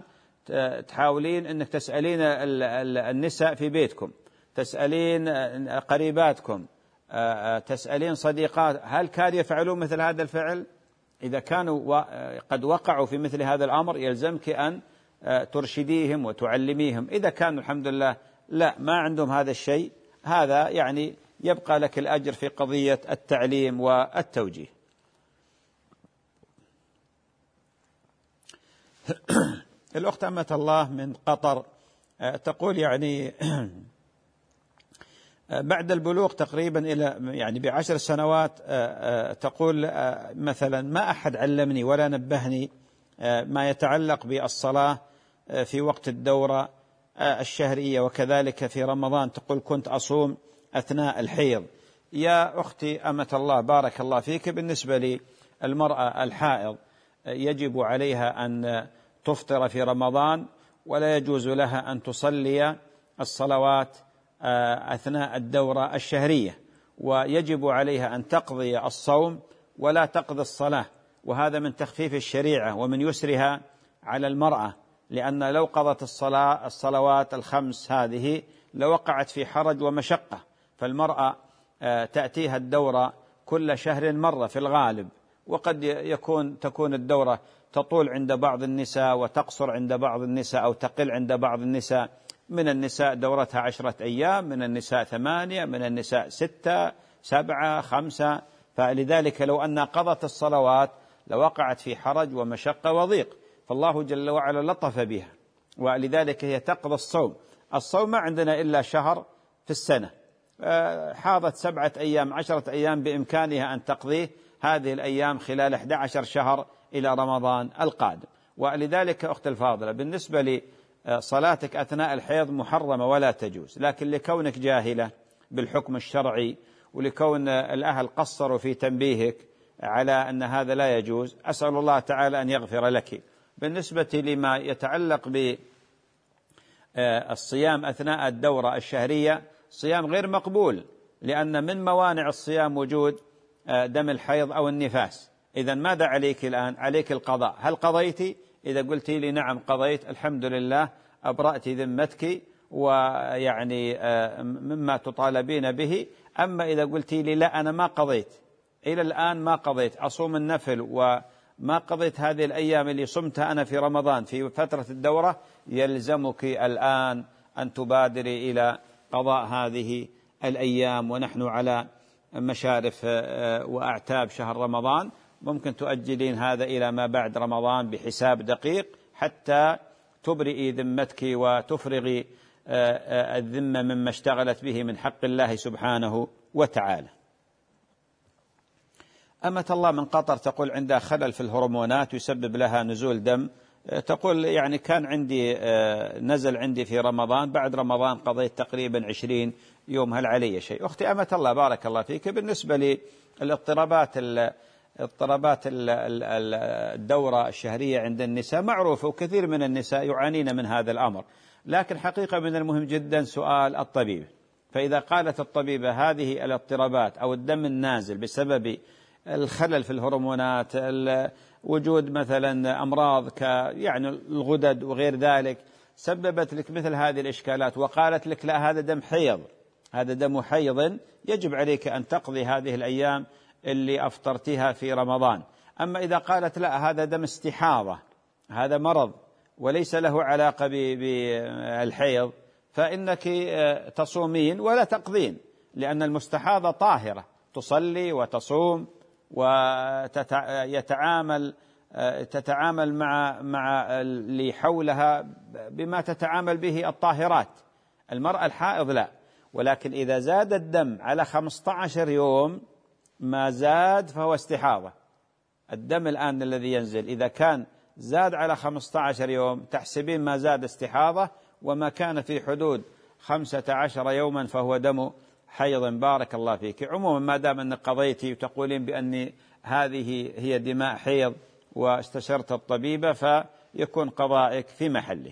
تحاولين أنك تسألين النساء في بيتكم، تسألين قريباتكم، تسألين صديقات هل كانوا يفعلون مثل هذا الفعل؟ إذا كانوا قد وقعوا في مثل هذا الأمر يلزمك أن ترشديهم وتعلميهم. إذا كانوا الحمد لله لا ما عندهم هذا الشيء، هذا يعني يبقى لك الأجر في قضية التعليم والتوجيه. الأخت أمة الله من قطر تقول يعني بعد البلوغ تقريبا إلى يعني بعشر سنوات تقول مثلا ما أحد علمني ولا نبهني ما يتعلق بالصلاة في وقت الدورة الشهرية وكذلك في رمضان. تقول كنت أصوم أثناء الحيض. يا أختي أمة الله بارك الله فيك، بالنسبة للمرأة الحائض يجب عليها أن تفطر في رمضان ولا يجوز لها أن تصلي الصلوات أثناء الدورة الشهرية، ويجب عليها أن تقضي الصوم ولا تقضي الصلاة، وهذا من تخفيف الشريعة ومن يسرها على المرأة، لأن لو قضت الصلاة الصلوات الخمس هذه لوقعت في حرج ومشقة. فالمرأة تأتيها الدورة كل شهر مرة في الغالب، وقد يكون تكون الدورة تطول عند بعض النساء وتقصر عند بعض النساء أو تقل عند بعض النساء. من النساء دورتها عشرة أيام، من النساء ثمانية، من النساء ستة، سبعة، خمسة. فلذلك لو أن قضت الصلوات لوقعت في حرج ومشقة وضيق، فالله جل وعلا لطف بها، ولذلك هي تقضي الصوم. الصوم ما عندنا إلا شهر في السنة، حاضت سبعة أيام عشرة أيام بإمكانها أن تقضيه هذه الأيام خلال أحد عشر شهر إلى رمضان القادم. ولذلك أخت الفاضلة بالنسبة لصلاتك أثناء الحيض محرمة ولا تجوز، لكن لكونك جاهلة بالحكم الشرعي ولكون الأهل قصروا في تنبيهك على أن هذا لا يجوز، أسأل الله تعالى أن يغفر لك. بالنسبة لما يتعلق بالصيام أثناء الدورة الشهرية، صيام غير مقبول، لأن من موانع الصيام وجود دم الحيض أو النفاس. إذن ماذا عليك الآن؟ عليك القضاء. هل قضيت؟ إذا قلت لي نعم قضيت الحمد لله أبرأت ذمتك ويعني مما تطالبين به. أما إذا قلت لي لا أنا ما قضيت إلى الآن ما قضيت أصوم النفل وما قضيت هذه الأيام اللي صمتها أنا في رمضان في فترة الدورة، يلزمك الآن أن تبادري إلى قضاء هذه الأيام، ونحن على مشارف وأعتاب شهر رمضان. ممكن تؤجلين هذا إلى ما بعد رمضان بحساب دقيق حتى تبرئي ذمتك وتفرغي الذمة مما اشتغلت به من حق الله سبحانه وتعالى. أمة الله من قطر تقول عندها خلل في الهرمونات يسبب لها نزول دم. تقول يعني كان عندي نزل عندي في رمضان، بعد رمضان قضيت تقريبا عشرين يوم، هل علي شيء؟ أختي أمة الله بارك الله فيك، بالنسبة للاضطرابات اضطرابات الدورة الشهرية عند النساء معروفة، وكثير من النساء يعانين من هذا الأمر، لكن حقيقة من المهم جدا سؤال الطبيب. فإذا قالت الطبيبة هذه الاضطرابات أو الدم النازل بسبب الخلل في الهرمونات، وجود مثلا أمراض ك يعني الغدد وغير ذلك سببت لك مثل هذه الإشكالات، وقالت لك لا هذا دم حيض، هذا دم حيض، يجب عليك أن تقضي هذه الأيام اللي أفطرتها في رمضان. أما إذا قالت لا هذا دم استحاضة، هذا مرض وليس له علاقة بالحيض، فإنك تصومين ولا تقضين، لأن المستحاضة طاهرة تصلي وتصوم ويتعامل تتعامل مع مع اللي حولها بما تتعامل به الطاهرات. المرأة الحائض لا، ولكن إذا زاد الدم على خمسة عشر يوم ما زاد فهو استحاضة. الدم الآن الذي ينزل إذا كان زاد على خمسة عشر يوم تحسبين ما زاد استحاضة، وما كان في حدود خمسة عشر يوما فهو دم حيض. بارك الله فيك. عموما ما دام أنك قضيتي وتقولين بأن هذه هي دماء حيض واستشرت الطبيبة فيكون قضائك في محله.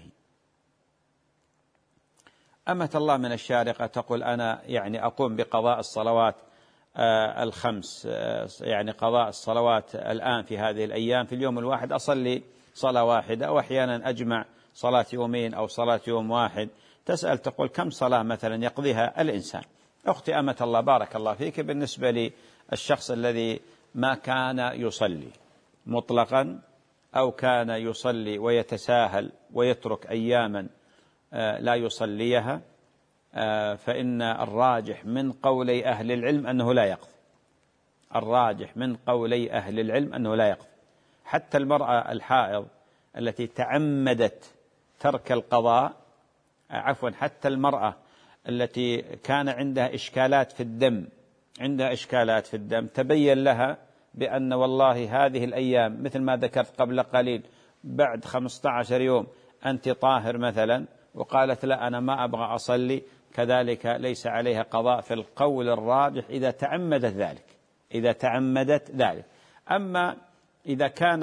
أمة الله من الشارقة تقول أنا يعني أقوم بقضاء الصلوات آه الخمس، آه يعني قضاء الصلوات الآن في هذه الأيام في اليوم الواحد أصلي صلاة واحدة، وأحيانا أجمع صلاة يومين أو صلاة يوم واحد. تسأل تقول كم صلاة مثلا يقضيها الإنسان؟ أختي أمة الله بارك الله فيك، بالنسبة للشخص الذي ما كان يصلي مطلقا أو كان يصلي ويتساهل ويترك أياما لا يصليها، فإن الراجح من قولي أهل العلم أنه لا يقضي. الراجح من قولي أهل العلم أنه لا يقضي. حتى المرأة الحائض التي تعمدت ترك القضاء، عفوا حتى المرأة التي كان عندها إشكالات في الدم عندها إشكالات في الدم تبين لها بأن والله هذه الأيام مثل ما ذكرت قبل قليل بعد خمسة عشر يوم أنت طاهر مثلا، وقالت لا أنا ما أبغى أصلي، كذلك ليس عليها قضاء في القول الراجح إذا تعمدت ذلك إذا تعمدت ذلك. أما إذا كان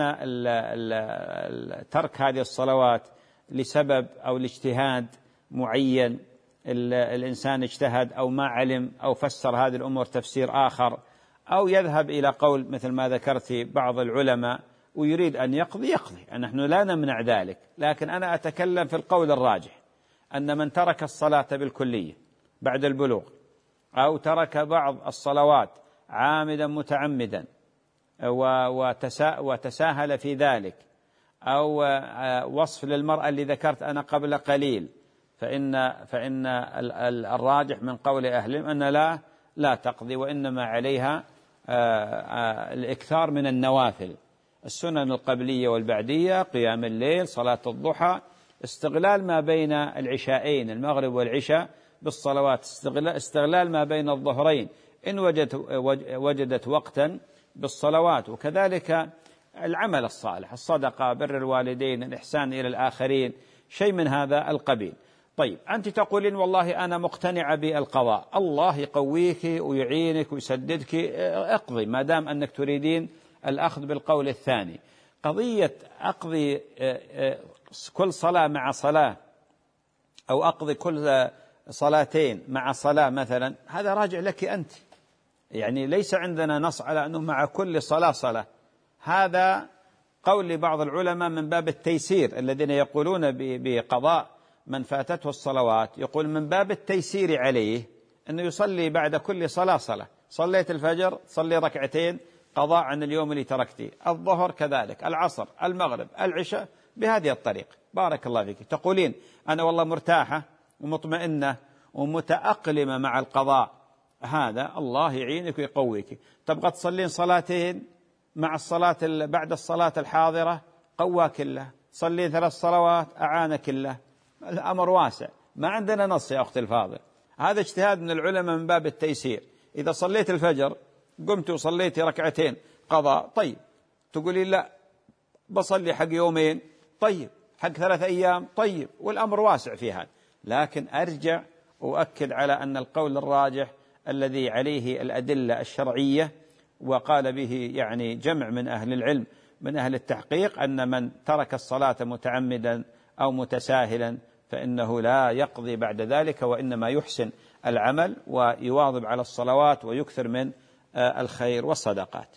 ترك هذه الصلوات لسبب أو لاجتهاد معين، الإنسان اجتهد أو ما علم أو فسر هذه الأمور تفسير آخر، أو يذهب إلى قول مثل ما ذكرت بعض العلماء ويريد أن يقضي يقضي، نحن لا نمنع ذلك، لكن أنا أتكلم في القول الراجح أن من ترك الصلاة بالكلية بعد البلوغ أو ترك بعض الصلوات عامدا متعمدا وتساهل في ذلك، أو وصف للمرأة اللي ذكرت أنا قبل قليل، فإن فإن الراجح من قول أهلهم أن لا لا تقضي، وإنما عليها الإكثار من النوافل، السنن القبلية والبعدية، قيام الليل، صلاة الضحى، استغلال ما بين العشاءين المغرب والعشاء بالصلوات، استغلال ما بين الظهرين إن وجدت, وجدت وقتا بالصلوات، وكذلك العمل الصالح، الصدقة، بر الوالدين، الإحسان إلى الآخرين، شيء من هذا القبيل. طيب أنت تقولين والله أنا مقتنعة بالقضاء، الله يقويك ويعينك ويسددك، اقضي ما دام أنك تريدين الأخذ بالقول الثاني. قضية أقضي كل صلاة مع صلاة أو أقضي كل صلاتين مع صلاة مثلا، هذا راجع لك أنت، يعني ليس عندنا نص على أنه مع كل صلاة صلاة. هذا قول لبعض العلماء من باب التيسير، الذين يقولون بقضاء من فاتته الصلوات، يقول من باب التيسير عليه أنه يصلي بعد كل صلاة صلاة. صليت الفجر صلي ركعتين قضاء عن اليوم اللي تركتيه، الظهر كذلك، العصر، المغرب، العشاء، بهذه الطريقة. بارك الله فيك. تقولين أنا والله مرتاحة ومطمئنة ومتأقلمة مع القضاء، هذا الله يعينك ويقويك. تبغى تصلين صلاتين مع الصلاة بعد الصلاة الحاضرة، قواك الله، صلين ثلاث صلوات أعانك الله، الأمر واسع، ما عندنا نص يا أختي الفاضل، هذا اجتهاد من العلماء من باب التيسير. إذا صليت الفجر قمت وصليت ركعتين قضاء، طيب تقولي لا بصلي حق يومين، طيب حق ثلاث أيام، طيب، والأمر واسع في هذا. لكن أرجع وأكد على أن القول الراجح الذي عليه الأدلة الشرعية وقال به يعني جمع من أهل العلم من أهل التحقيق، أن من ترك الصلاة متعمدا أو متساهلا فإنه لا يقضي بعد ذلك، وإنما يحسن العمل ويواظب على الصلوات ويكثر من الخير والصدقات.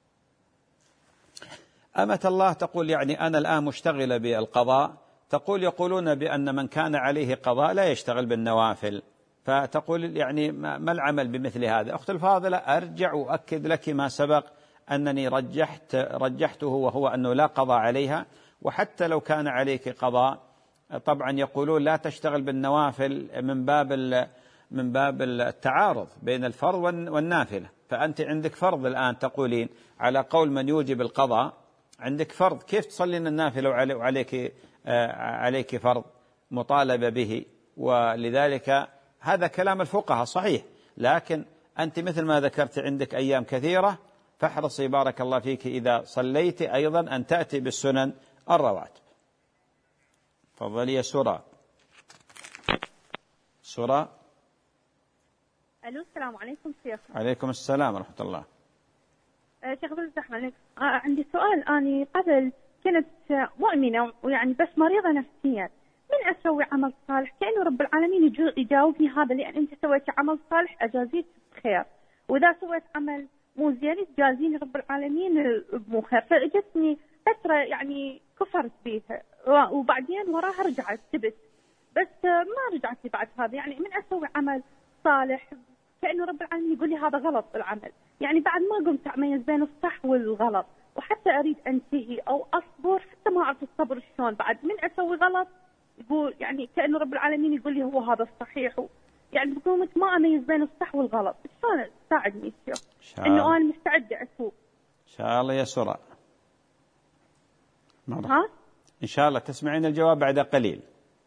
أمة الله تقول يعني أنا الآن مشتغلة بالقضاء، تقول يقولون بأن من كان عليه قضاء لا يشتغل بالنوافل، فتقول يعني ما العمل بمثل هذا؟ أخت الفاضلة أرجع وأكد لك ما سبق أنني رجحت رجحته، وهو أنه لا قضاء عليها. وحتى لو كان عليك قضاء طبعا يقولون لا تشتغل بالنوافل من باب من باب التعارض بين الفرض والنافلة، فأنت عندك فرض الآن تقولين على قول من يوجب القضاء، عندك فرض، كيف تصلين النافلة وعليك عليك فرض مطالبة به؟ ولذلك هذا كلام الفقهاء صحيح، لكن أنت مثل ما ذكرت عندك أيام كثيرة، فاحرصي بارك الله فيك إذا صليت أيضا أن تأتي بالسنن الرواتب. تفضلي يا سورة. سورة. ألو السلام عليكم شيخ. عليكم السلام ورحمة الله. أه شيخ بالزحمة عليك، أه عندي سؤال. أنا قبل كنت مؤمنة ويعني بس مريضة نفسيا، من أسوي عمل صالح كأنه رب العالمين يجاوبني هذا، لأن أنت سويت عمل صالح أجازيك بخير، وإذا سويت عمل مو زين تجازيني رب العالمين بمو خير. فاجتني فترة يعني كفرت بيها، وبعدين وراها رجعت تبت، بس ما رجعت لي بعد هذا. يعني من أسوي عمل صالح كأنه رب العالمين يقول لي هذا غلط العمل، يعني بعد ما قمت أميز بين الصح والغلط، وحتى أريد أنتهي أو أصبر حتى ما أعرف الصبر شلون، بعد من أسوي غلط يقول يعني كأنه رب العالمين يقول لي هو هذا الصحيح، يعني بقومت ما أميز بين الصح والغلط. شلون تساعدني شيخ إنه أنا مستعدة أتوب؟ إن شاء الله يا سراء. ها؟ إن شاء الله تسمعين الجواب بعد قليل.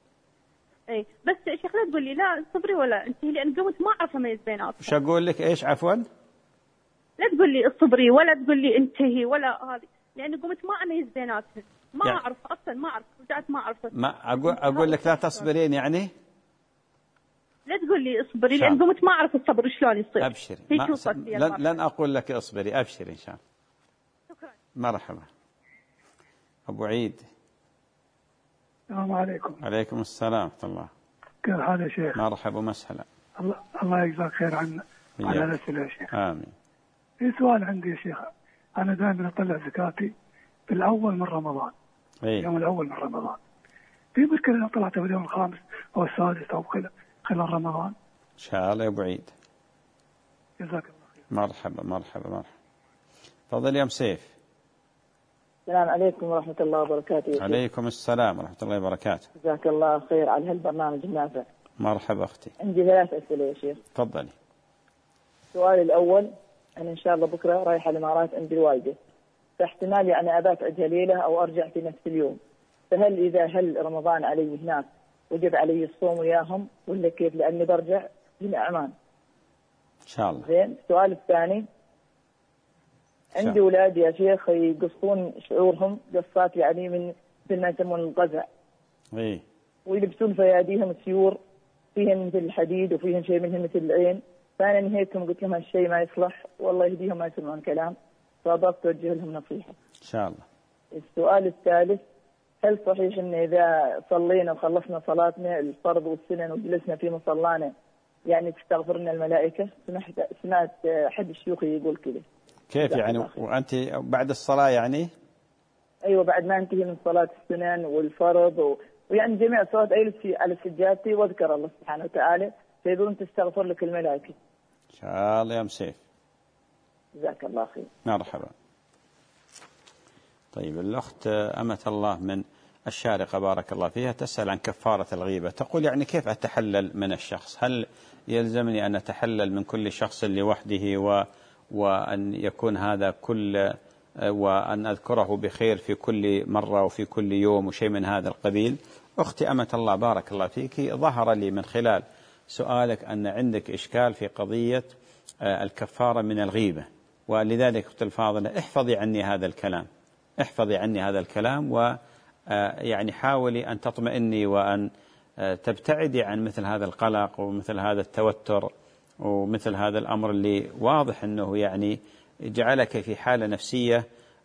اي بس شيخ لا تقول لي لا صبري ولا انتهي، لان قمت ما اعرف اميز بيناتهم. وش اقول لك ايش عفوا؟ لا تقول لي اصبري ولا تقول لي انتهي ولا هذه، لان قمت ما اميز بيناتهم، ما يعني اعرف اصلا ما اعرف رجعت ما اعرف. ما اقول اقول لك لا تصبرين يعني؟ لا تقول لي اصبري لان قمت ما اعرف الصبر شلون يصير. ابشري ما س... لن, لن اقول لك اصبري، ابشري ان شاء الله. شكرا. مرحبا ابو عيد. السلام عليكم. عليكم السلام ورحمة الله. كيف حال يا شيخ؟ مرحبا ومسهلا. الله الله يجزاك خير عن على الأسئلة يا شيخ. آمين. في سؤال عندي يا شيخ، أنا دائما أطلع زكاتي في الأول من رمضان. إيه؟ اليوم الأول من رمضان. في مشكلة لو طلعتها في اليوم الخامس أو السادس أو خلال خلال رمضان؟ إن شاء الله يا أبو عيد. جزاك الله خير. مرحبا مرحبا مرحبا. تفضل يا أم سيف. السلام عليكم ورحمة الله وبركاته. عليكم السلام ورحمة الله وبركاته. جزاك الله خير على هالبرنامج النافع. مرحبا أختي. عندي ثلاث أسئلة يا شيخ. تفضلي. السؤال الأول، أنا إن شاء الله بكرة رايحة الإمارات عند الوالدة، فاحتمال يعني أبات عندها ليلة أو أرجع في نفس اليوم، فهل إذا هل رمضان علي هناك وجب علي الصوم وياهم ولا كيف؟ لأني برجع من عمان. إن شاء الله. زين. السؤال الثاني، عندي أولاد يا شيخ يقصون شعورهم قصات يعني من مثل ما يسمون القزع. إيه. ويلبسون في أيديهم سيور فيهن مثل الحديد وفيهن شيء منهم مثل العين، فأنا نهيتهم قلت لهم هالشيء ما يصلح، والله يهديهم ما يسمعون كلام، فأبغى توجه لهم نصيحة. إن شاء الله. السؤال الثالث، هل صحيح إن إذا صلينا وخلصنا صلاتنا الفرض والسنن وجلسنا في مصلانا يعني تستغفر لنا الملائكة؟ سمعت سمعت أحد الشيوخ يقول كذا. كيف يعني وأنت بعد الصلاة يعني؟ أيوة بعد ما انتهي من صلاة السنن والفرض و... ويعني جميع الصلاة أجلس على سجادتي واذكر الله سبحانه وتعالى، فيقولون تستغفر لك الملائكة. إن شاء الله يا مسيف. جزاك الله خير. مرحبا. طيب الأخت أمة الله من الشارقة بارك الله فيها تسأل عن كفارة الغيبة، تقول يعني كيف أتحلل من الشخص؟ هل يلزمني أن أتحلل من كل شخص لوحده و وأن يكون هذا كل وأن أذكره بخير في كل مرة وفي كل يوم وشيء من هذا القبيل؟ أختي أمة الله بارك الله فيك، ظهر لي من خلال سؤالك أن عندك إشكال في قضية الكفارة من الغيبة، ولذلك أختي الفاضلة احفظي عني هذا الكلام، احفظي عني هذا الكلام ويعني حاولي أن تطمئني وأن تبتعدي عن مثل هذا القلق ومثل هذا التوتر ومثل هذا الأمر اللي واضح أنه يعني جعلك في حالة نفسية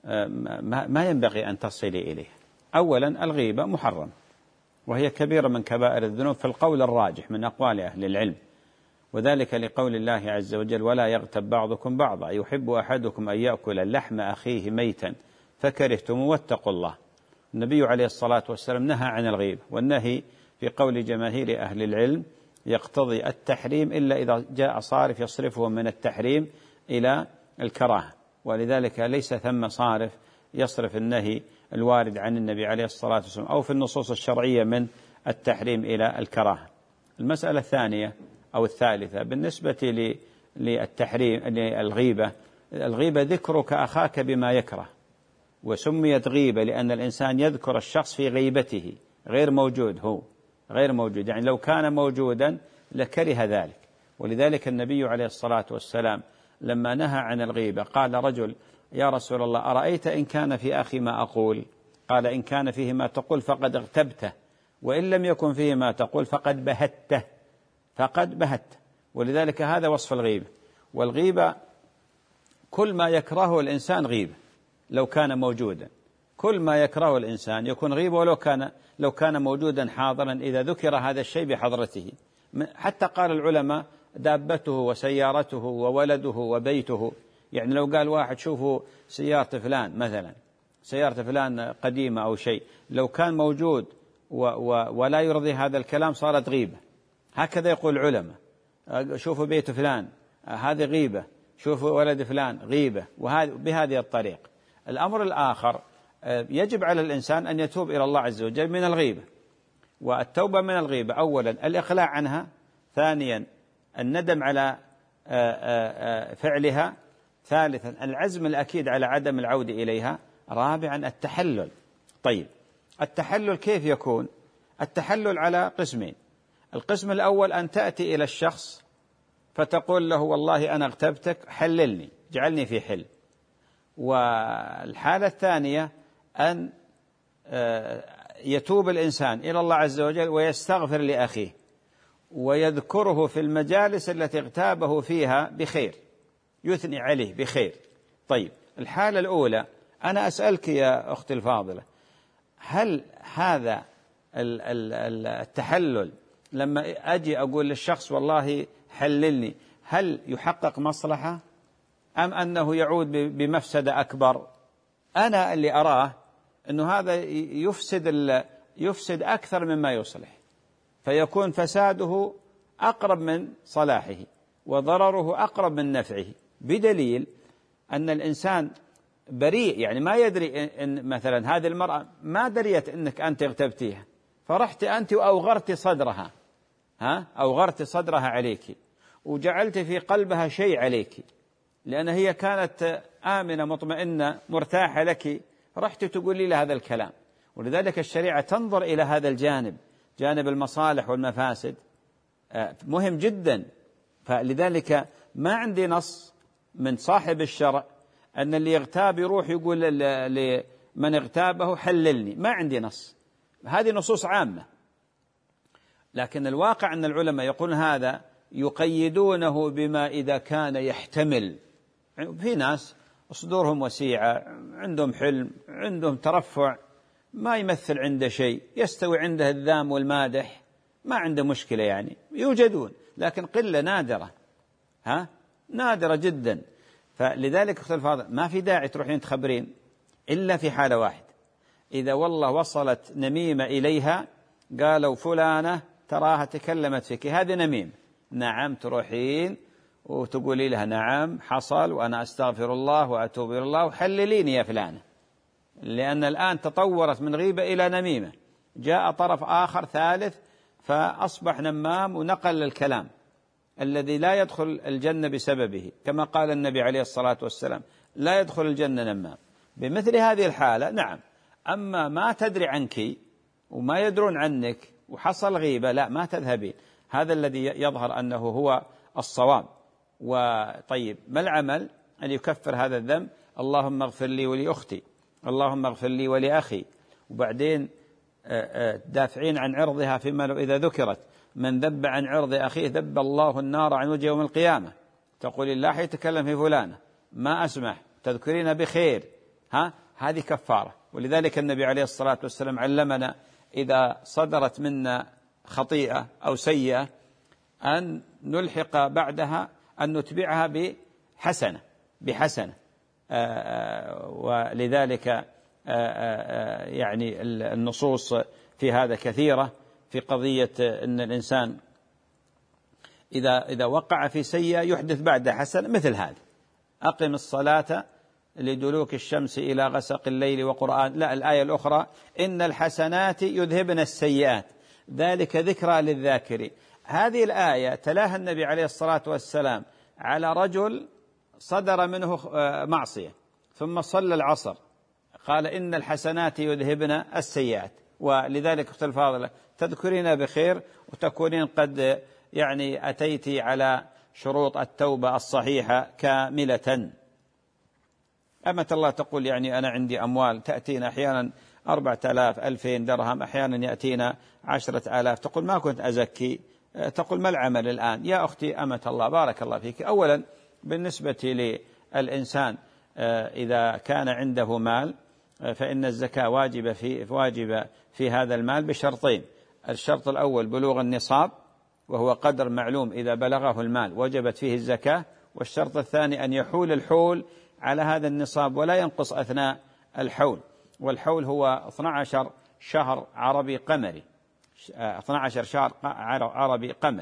ما ينبغي أن تصلي إليه. أولا الغيبة محرم وهي كبيرة من كبائر الذنوب في القول الراجح من أقوال أهل العلم، وذلك لقول الله عز وجل ولا يغتب بعضكم بعضا يحب أحدكم أن يأكل لحم أخيه ميتا فكرهتموه واتقوا الله. النبي عليه الصلاة والسلام نهى عن الغيبة، والنهي في قول جماهير أهل العلم يقتضي التحريم إلا إذا جاء صارف يصرفه من التحريم إلى الكراهة، ولذلك ليس ثم صارف يصرف النهي الوارد عن النبي عليه الصلاة والسلام أو في النصوص الشرعية من التحريم إلى الكراهة. المسألة الثانية أو الثالثة بالنسبة للتحريم للغيبة، الغيبة ذكرك أخاك بما يكره، وسميت غيبة لأن الإنسان يذكر الشخص في غيبته غير موجود، هو غير موجود، يعني لو كان موجودا لكره ذلك. ولذلك النبي عليه الصلاة والسلام لما نهى عن الغيبة قال رجل يا رسول الله أرأيت إن كان في أخي ما أقول؟ قال إن كان فيه ما تقول فقد اغتبته، وإن لم يكن فيه ما تقول فقد بهته، فقد بهته. ولذلك هذا وصف الغيبة. والغيبة كل ما يكرهه الإنسان غيبة لو كان موجودا، كل ما يكرهه الإنسان يكون غيبة ولو كان لو كان موجودا حاضرا إذا ذكر هذا الشيء بحضرته. حتى قال العلماء دابته وسيارته وولده وبيته، يعني لو قال واحد شوفوا سيارة فلان مثلا، سيارة فلان قديمة أو شيء، لو كان موجود و و ولا يرضي هذا الكلام صارت غيبة. هكذا يقول العلماء. شوفوا بيت فلان هذه غيبة، شوفوا ولد فلان غيبة، وهذه بهذه الطريقة. الأمر الآخر يجب على الإنسان أن يتوب إلى الله عز وجل من الغيبة، والتوبة من الغيبة أولا الإقلاع عنها، ثانيا الندم على فعلها، ثالثا العزم الأكيد على عدم العودة إليها، رابعا التحلل. طيب التحلل كيف يكون؟ التحلل على قسمين. القسم الأول أن تأتي إلى الشخص فتقول له والله أنا اغتبتك حللني، جعلني في حل. والحالة الثانية أن يتوب الإنسان إلى الله عز وجل ويستغفر لأخيه ويذكره في المجالس التي اغتابه فيها بخير، يثني عليه بخير. طيب الحالة الأولى أنا أسألك يا أختي الفاضلة، هل هذا التحلل لما أجي أقول للشخص والله حللني هل يحقق مصلحة أم أنه يعود بمفسدة أكبر؟ أنا اللي أراه أنه هذا يفسد يفسد أكثر مما يصلح، فيكون فساده أقرب من صلاحه وضرره أقرب من نفعه، بدليل أن الإنسان بريء، يعني ما يدري إن مثلا هذه المرأة ما دريت أنك أنت اغتبتيها، فرحت أنت وأوغرت صدرها، ها أوغرت صدرها عليك وجعلت في قلبها شيء عليك، لأن هي كانت آمنة مطمئنة مرتاحة لك، رحت تقولي لها هذا الكلام. ولذلك الشريعة تنظر إلى هذا الجانب، جانب المصالح والمفاسد مهم جدا. فلذلك ما عندي نص من صاحب الشرع أن اللي يغتاب يروح يقول لمن اغتابه حللني، ما عندي نص، هذه نصوص عامة. لكن الواقع أن العلماء يقول هذا يقيدونه بما إذا كان يحتمل. في ناس صدورهم وسيعة، عندهم حلم، عندهم ترفع، ما يمثل عنده شيء، يستوي عنده الذام والمادح، ما عنده مشكلة، يعني يوجدون لكن قلة نادرة، ها نادرة جدا. فلذلك أختي الفاضل ما في داعي تروحين تخبرين إلا في حالة واحدة، إذا والله وصلت نميمة إليها قالوا فلانة تراها تكلمت فيك، هذه نميمة، نعم تروحين وتقولي لها نعم حصل وأنا أستغفر الله وأتوب إلى الله وحلليني يا فلانة، لأن الآن تطورت من غيبة إلى نميمة، جاء طرف آخر ثالث فأصبح نمام ونقل الكلام الذي لا يدخل الجنة بسببه، كما قال النبي عليه الصلاة والسلام لا يدخل الجنة نمام. بمثل هذه الحالة نعم، أما ما تدري عنك وما يدرون عنك وحصل غيبة، لا ما تذهبين، هذا الذي يظهر أنه هو الصواب. وطيب ما العمل؟ أن يكفر هذا الذنب، اللهم اغفر لي ولأختي، اللهم اغفر لي ولأخي، وبعدين دافعين عن عرضها فيما لو إذا ذكرت، من ذب عن عرض أخيه ذب الله النار عن وجه يوم القيامة، تقول الله يتكلم في فلانة ما أسمح، تذكرين بخير، ها هذه كفارة. ولذلك النبي عليه الصلاة والسلام علمنا إذا صدرت منا خطيئة أو سيئة أن نلحق بعدها، أن نتبعها بحسنة بحسنة ولذلك يعني النصوص في هذا كثيرة، في قضية أن الإنسان إذا إذا وقع في سيئة يحدث بعد حسنة، مثل هذا أقم الصلاة لدلوك الشمس إلى غسق الليل وقرآن، لا الآية الأخرى إن الحسنات يذهبن السيئات ذلك ذكرى للذاكرين. هذه الآية تلاها النبي عليه الصلاة والسلام على رجل صدر منه معصية ثم صلى العصر، قال إن الحسنات يذهبن السيئات. ولذلك أختي الفاضلة تذكرين بخير وتكونين قد يعني أتيت على شروط التوبة الصحيحة كاملة. أمة الله تقول يعني أنا عندي أموال تأتينا أحيانا أربعة آلاف ألفين درهم، أحيانا يأتينا عشرة آلاف، تقول ما كنت أزكي، تقول ما العمل الآن؟ يا أختي أمة الله بارك الله فيك، أولا بالنسبة للإنسان إذا كان عنده مال فإن الزكاة واجبة في واجبة في هذا المال بشرطين: الشرط الأول بلوغ النصاب وهو قدر معلوم إذا بلغه المال وجبت فيه الزكاة، والشرط الثاني أن يحول الحول على هذا النصاب ولا ينقص أثناء الحول، والحول هو اثنا عشر شهر عربي قمري، اثنا عشر شهر عربي قمري،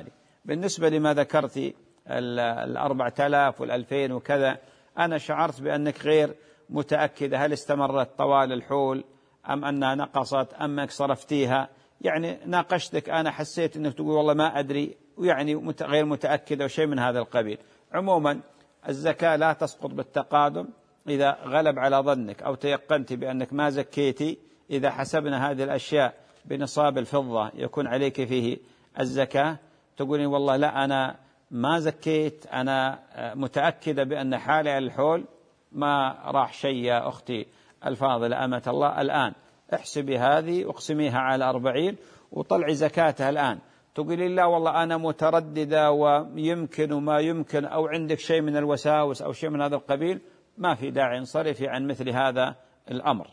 بالنسبة لما ذكرت الأربعة آلاف والألفين وكذا، أنا شعرت بأنك غير متأكدة هل استمرت طوال الحول أم أنها نقصت أم أنك صرفتيها. يعني ناقشتك، أنا حسيت أنك تقول والله ما أدري، ويعني غير متأكدة وشيء من هذا القبيل. عموما الزكاة لا تسقط بالتقادم. إذا غلب على ظنك أو تيقنت بأنك ما زكيتي، إذا حسبنا هذه الأشياء بنصاب الفضة يكون عليك فيه الزكاة، تقولين والله لا أنا ما زكيت، أنا متأكدة بأن حالي على الحول، ما راح شيء يا أختي الفاضلة أمة الله. الآن احسبي هذه واقسميها على أربعين وطلعي زكاتها الآن. تقولي لا والله أنا مترددة ويمكن وما يمكن، أو عندك شيء من الوساوس أو شيء من هذا القبيل، ما في داعي انصرفي عن مثل هذا الأمر.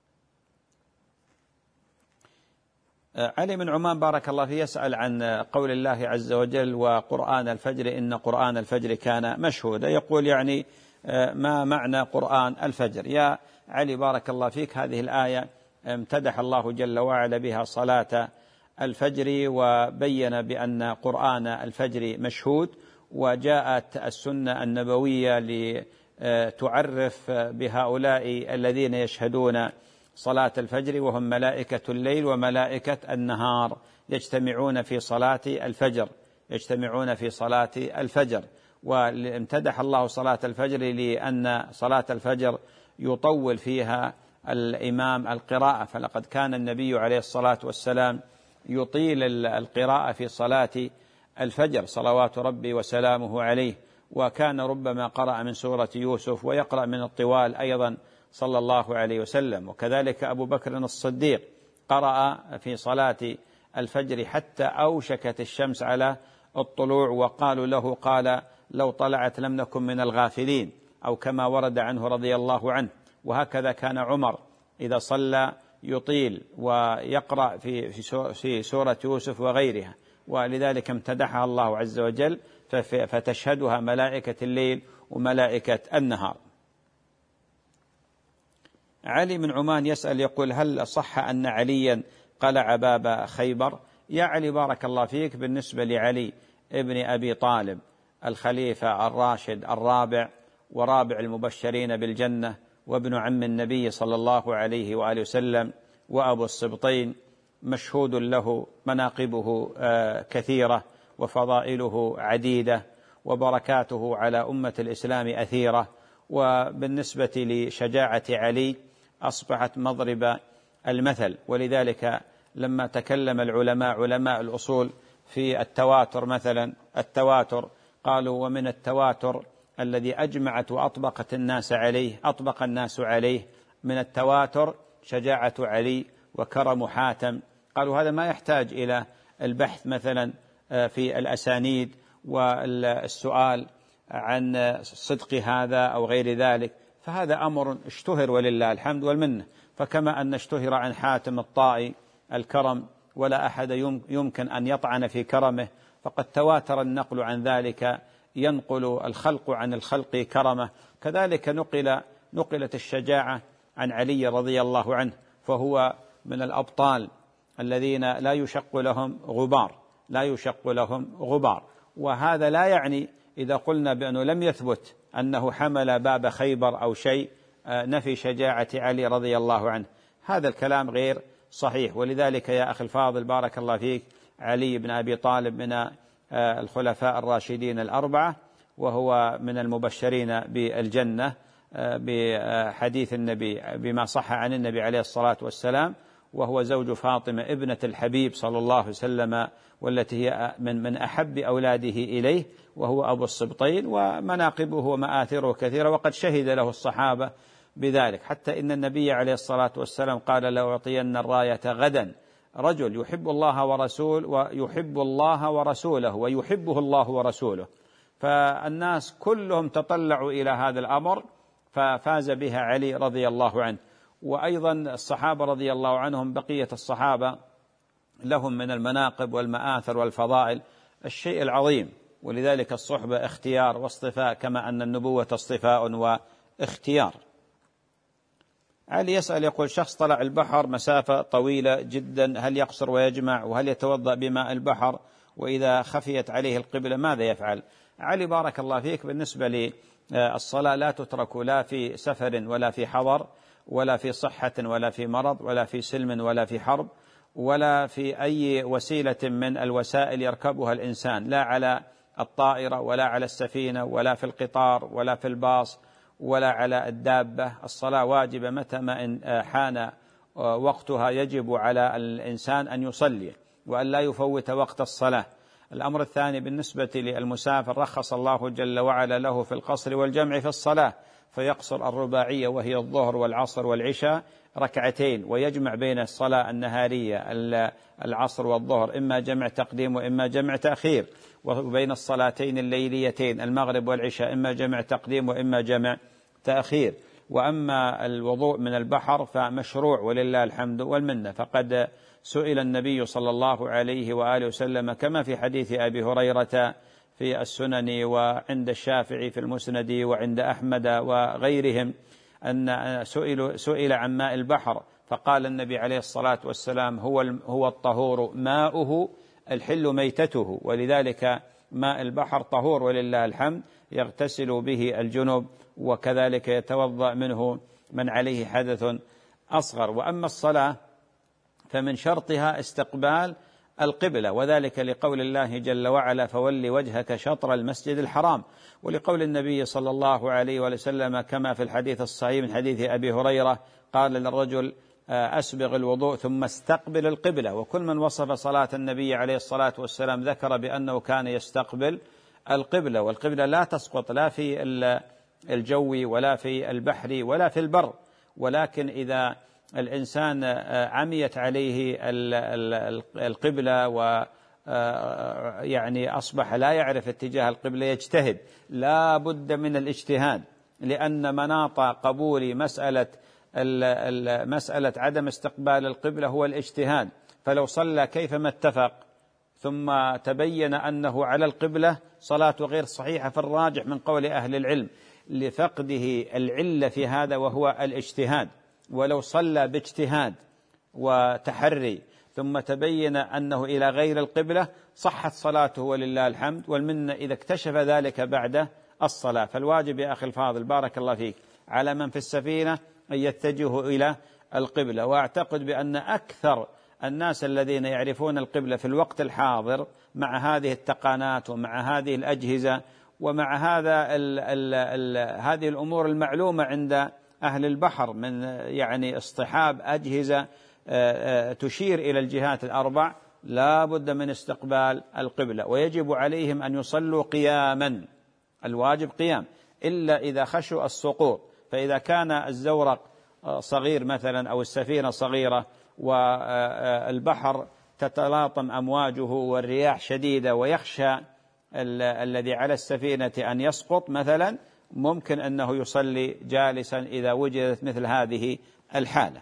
علي من عمان بارك الله فيه يسأل عن قول الله عز وجل وقرآن الفجر إن قرآن الفجر كان مشهودا. يقول يعني ما معنى قرآن الفجر؟ يا علي بارك الله فيك، هذه الآية امتدح الله جل وعلا بها صلاة الفجر، وبين بأن قرآن الفجر مشهود، وجاءت السنة النبوية لتعرف بهؤلاء الذين يشهدون صلاة الفجر، وهم ملائكة الليل وملائكة النهار، يجتمعون في صلاة الفجر يجتمعون في صلاة الفجر. وامتدح الله صلاة الفجر لأن صلاة الفجر يطول فيها الإمام القراءة، فلقد كان النبي عليه الصلاة والسلام يطيل القراءة في صلاة الفجر صلوات ربي وسلامه عليه، وكان ربما قرأ من سورة يوسف ويقرأ من الطوال أيضا صلى الله عليه وسلم. وكذلك أبو بكر الصديق قرأ في صلاة الفجر حتى أوشكت الشمس على الطلوع، وقالوا له قال لو طلعت لم نكن من الغافلين، أو كما ورد عنه رضي الله عنه. وهكذا كان عمر إذا صلى يطيل ويقرأ في في سورة يوسف وغيرها، ولذلك امتدحها الله عز وجل، فتشهدها ملائكة الليل وملائكة النهار. علي من عمان يسأل يقول هل صح أن عليا قلع باب خيبر؟ يا علي بارك الله فيك، بالنسبة لعلي ابن أبي طالب الخليفة الراشد الرابع ورابع المبشرين بالجنة، وابن عم النبي صلى الله عليه وآله وسلم، وأبو السبطين، مشهود له مناقبه كثيرة وفضائله عديدة وبركاته على أمة الإسلام أثيرة. وبالنسبة لشجاعة علي أصبحت مضرب المثل، ولذلك لما تكلم العلماء علماء الأصول في التواتر مثلا، التواتر قالوا ومن التواتر الذي أجمعت وأطبقت الناس عليه أطبق الناس عليه من التواتر شجاعة علي وكرم حاتم. قالوا هذا ما يحتاج إلى البحث مثلا في الأسانيد والسؤال عن صدق هذا أو غير ذلك، فهذا أمر اشتهر ولله الحمد والمنة. فكما أن اشتهر عن حاتم الطائي الكرم ولا أحد يمكن أن يطعن في كرمه، فقد تواتر النقل عن ذلك، ينقل الخلق عن الخلق كرمه. كذلك نقل نقلت الشجاعة عن علي رضي الله عنه، فهو من الأبطال الذين لا يشق لهم غبار لا يشق لهم غبار. وهذا لا يعني إذا قلنا بأنه لم يثبت أنه حمل باب خيبر أو شيء نفي شجاعة علي رضي الله عنه، هذا الكلام غير صحيح. ولذلك يا أخي الفاضل بارك الله فيك، علي بن أبي طالب من الخلفاء الراشدين الأربعة، وهو من المبشرين بالجنة بحديث النبي بما صح عن النبي عليه الصلاة والسلام، وهو زوج فاطمة ابنة الحبيب صلى الله عليه وسلم، والتي هي من من أحب أولاده إليه، وهو أبو السبطين، ومناقبه ومآثره كثيرة، وقد شهد له الصحابة بذلك، حتى إن النبي عليه الصلاة والسلام قال لأعطين الراية غدا رجل يحب الله ورسوله ويحب الله ورسوله ويحبه الله ورسوله. فالناس كلهم تطلعوا إلى هذا الأمر، ففاز بها علي رضي الله عنه. وأيضا الصحابة رضي الله عنهم بقية الصحابة لهم من المناقب والمآثر والفضائل الشيء العظيم، ولذلك الصحبة اختيار واصطفاء، كما أن النبوة اصطفاء واختيار. علي يسأل يقول شخص طلع البحر مسافة طويلة جدا، هل يقصر ويجمع؟ وهل يتوضأ بماء البحر وإذا خفيت عليه القبلة ماذا يفعل؟ علي بارك الله فيك، بالنسبة للصلاة لا تترك لا في سفر ولا في حضر ولا في صحة ولا في مرض ولا في سلم ولا في حرب ولا في أي وسيلة من الوسائل يركبها الإنسان، لا على الطائرة ولا على السفينة ولا في القطار ولا في الباص ولا على الدابة. الصلاة واجبة متى ما إن حان وقتها يجب على الإنسان أن يصلي وأن لا يفوت وقت الصلاة. الأمر الثاني بالنسبة للمسافر، رخص الله جل وعلا له في القصر والجمع في الصلاة، فيقصر الرباعية وهي الظهر والعصر والعشاء ركعتين، ويجمع بين الصلاة النهارية العصر والظهر إما جمع تقديم وإما جمع تأخير، وبين الصلاتين الليليتين المغرب والعشاء إما جمع تقديم وإما جمع تأخير. وأما الوضوء من البحر فمشروع ولله الحمد والمنة، فقد سئل النبي صلى الله عليه وآله وسلم كما في حديث أبي هريرة في السنن وعند الشافعي في المسند وعند أحمد وغيرهم أن سئل, سئل عن ماء البحر فقال النبي عليه الصلاة والسلام هو, هو الطهور ماؤه الحل ميتته، ولذلك ماء البحر طهور ولله الحمد يغتسل به الجنب، وكذلك يتوضأ منه من عليه حدث أصغر. وأما الصلاة فمن شرطها استقبال القبلة، وذلك لقول الله جل وعلا فول وجهك شطر المسجد الحرام، ولقول النبي صلى الله عليه وسلم كما في الحديث الصحيح من حديث أبي هريرة قال للرجل أسبغ الوضوء ثم استقبل القبلة. وكل من وصف صلاة النبي عليه الصلاة والسلام ذكر بأنه كان يستقبل القبلة، والقبلة لا تسقط لا في الجو ولا في البحر ولا في البر، ولكن إذا الإنسان عميت عليه القبلة ويعني أصبح لا يعرف اتجاه القبلة يجتهد، لا بد من الاجتهاد، لأن مناط قبول مسألة مسألة عدم استقبال القبلة هو الاجتهاد. فلو صلى كيفما اتفق ثم تبين أنه على القبلة صلاته غير صحيحة، فالراجح من قول أهل العلم لفقده العلة في هذا وهو الاجتهاد. ولو صلى باجتهاد وتحري ثم تبين أنه إلى غير القبلة صحت صلاته ولله الحمد والمنة إذا اكتشف ذلك بعد الصلاة. فالواجب يا أخي الفاضل بارك الله فيك على من في السفينة أن يتجهوا إلى القبلة. وأعتقد بأن أكثر الناس الذين يعرفون القبلة في الوقت الحاضر مع هذه التقانات ومع هذه الأجهزة ومع هذا ال ال ال هذه الأمور المعلومة عند أهل البحر من يعني اصطحاب أجهزة تشير إلى الجهات الأربع، لا بد من استقبال القبلة، ويجب عليهم أن يصلوا قياما، الواجب قيام إلا إذا خشوا السقوط. فإذا كان الزورق صغير مثلا أو السفينة صغيرة والبحر تتلاطم أمواجه والرياح شديدة ويخشى الذي على السفينة أن يسقط مثلا، ممكن أنه يصلي جالسا إذا وجدت مثل هذه الحالة.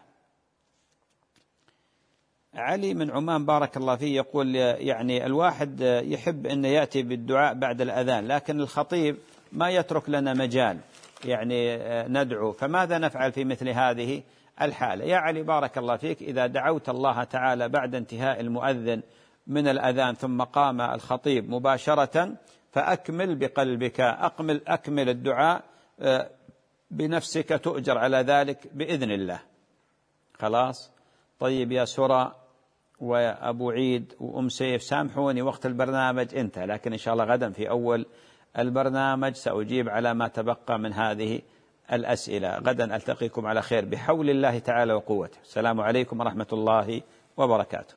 علي من عمان بارك الله فيه يقول يعني الواحد يحب أن يأتي بالدعاء بعد الأذان، لكن الخطيب ما يترك لنا مجال يعني ندعو، فماذا نفعل في مثل هذه الحالة؟ يا علي بارك الله فيك إذا دعوت الله تعالى بعد انتهاء المؤذن من الأذان ثم قام الخطيب مباشرة فأكمل بقلبك، أكمل, أكمل الدعاء بنفسك تؤجر على ذلك بإذن الله. خلاص طيب يا سرى وأبو عيد وأم سيف سامحوني وقت البرنامج انتهى، لكن إن شاء الله غدا في أول البرنامج سأجيب على ما تبقى من هذه الأسئلة. غدا ألتقيكم على خير بحول الله تعالى وقوته. السلام عليكم ورحمة الله وبركاته.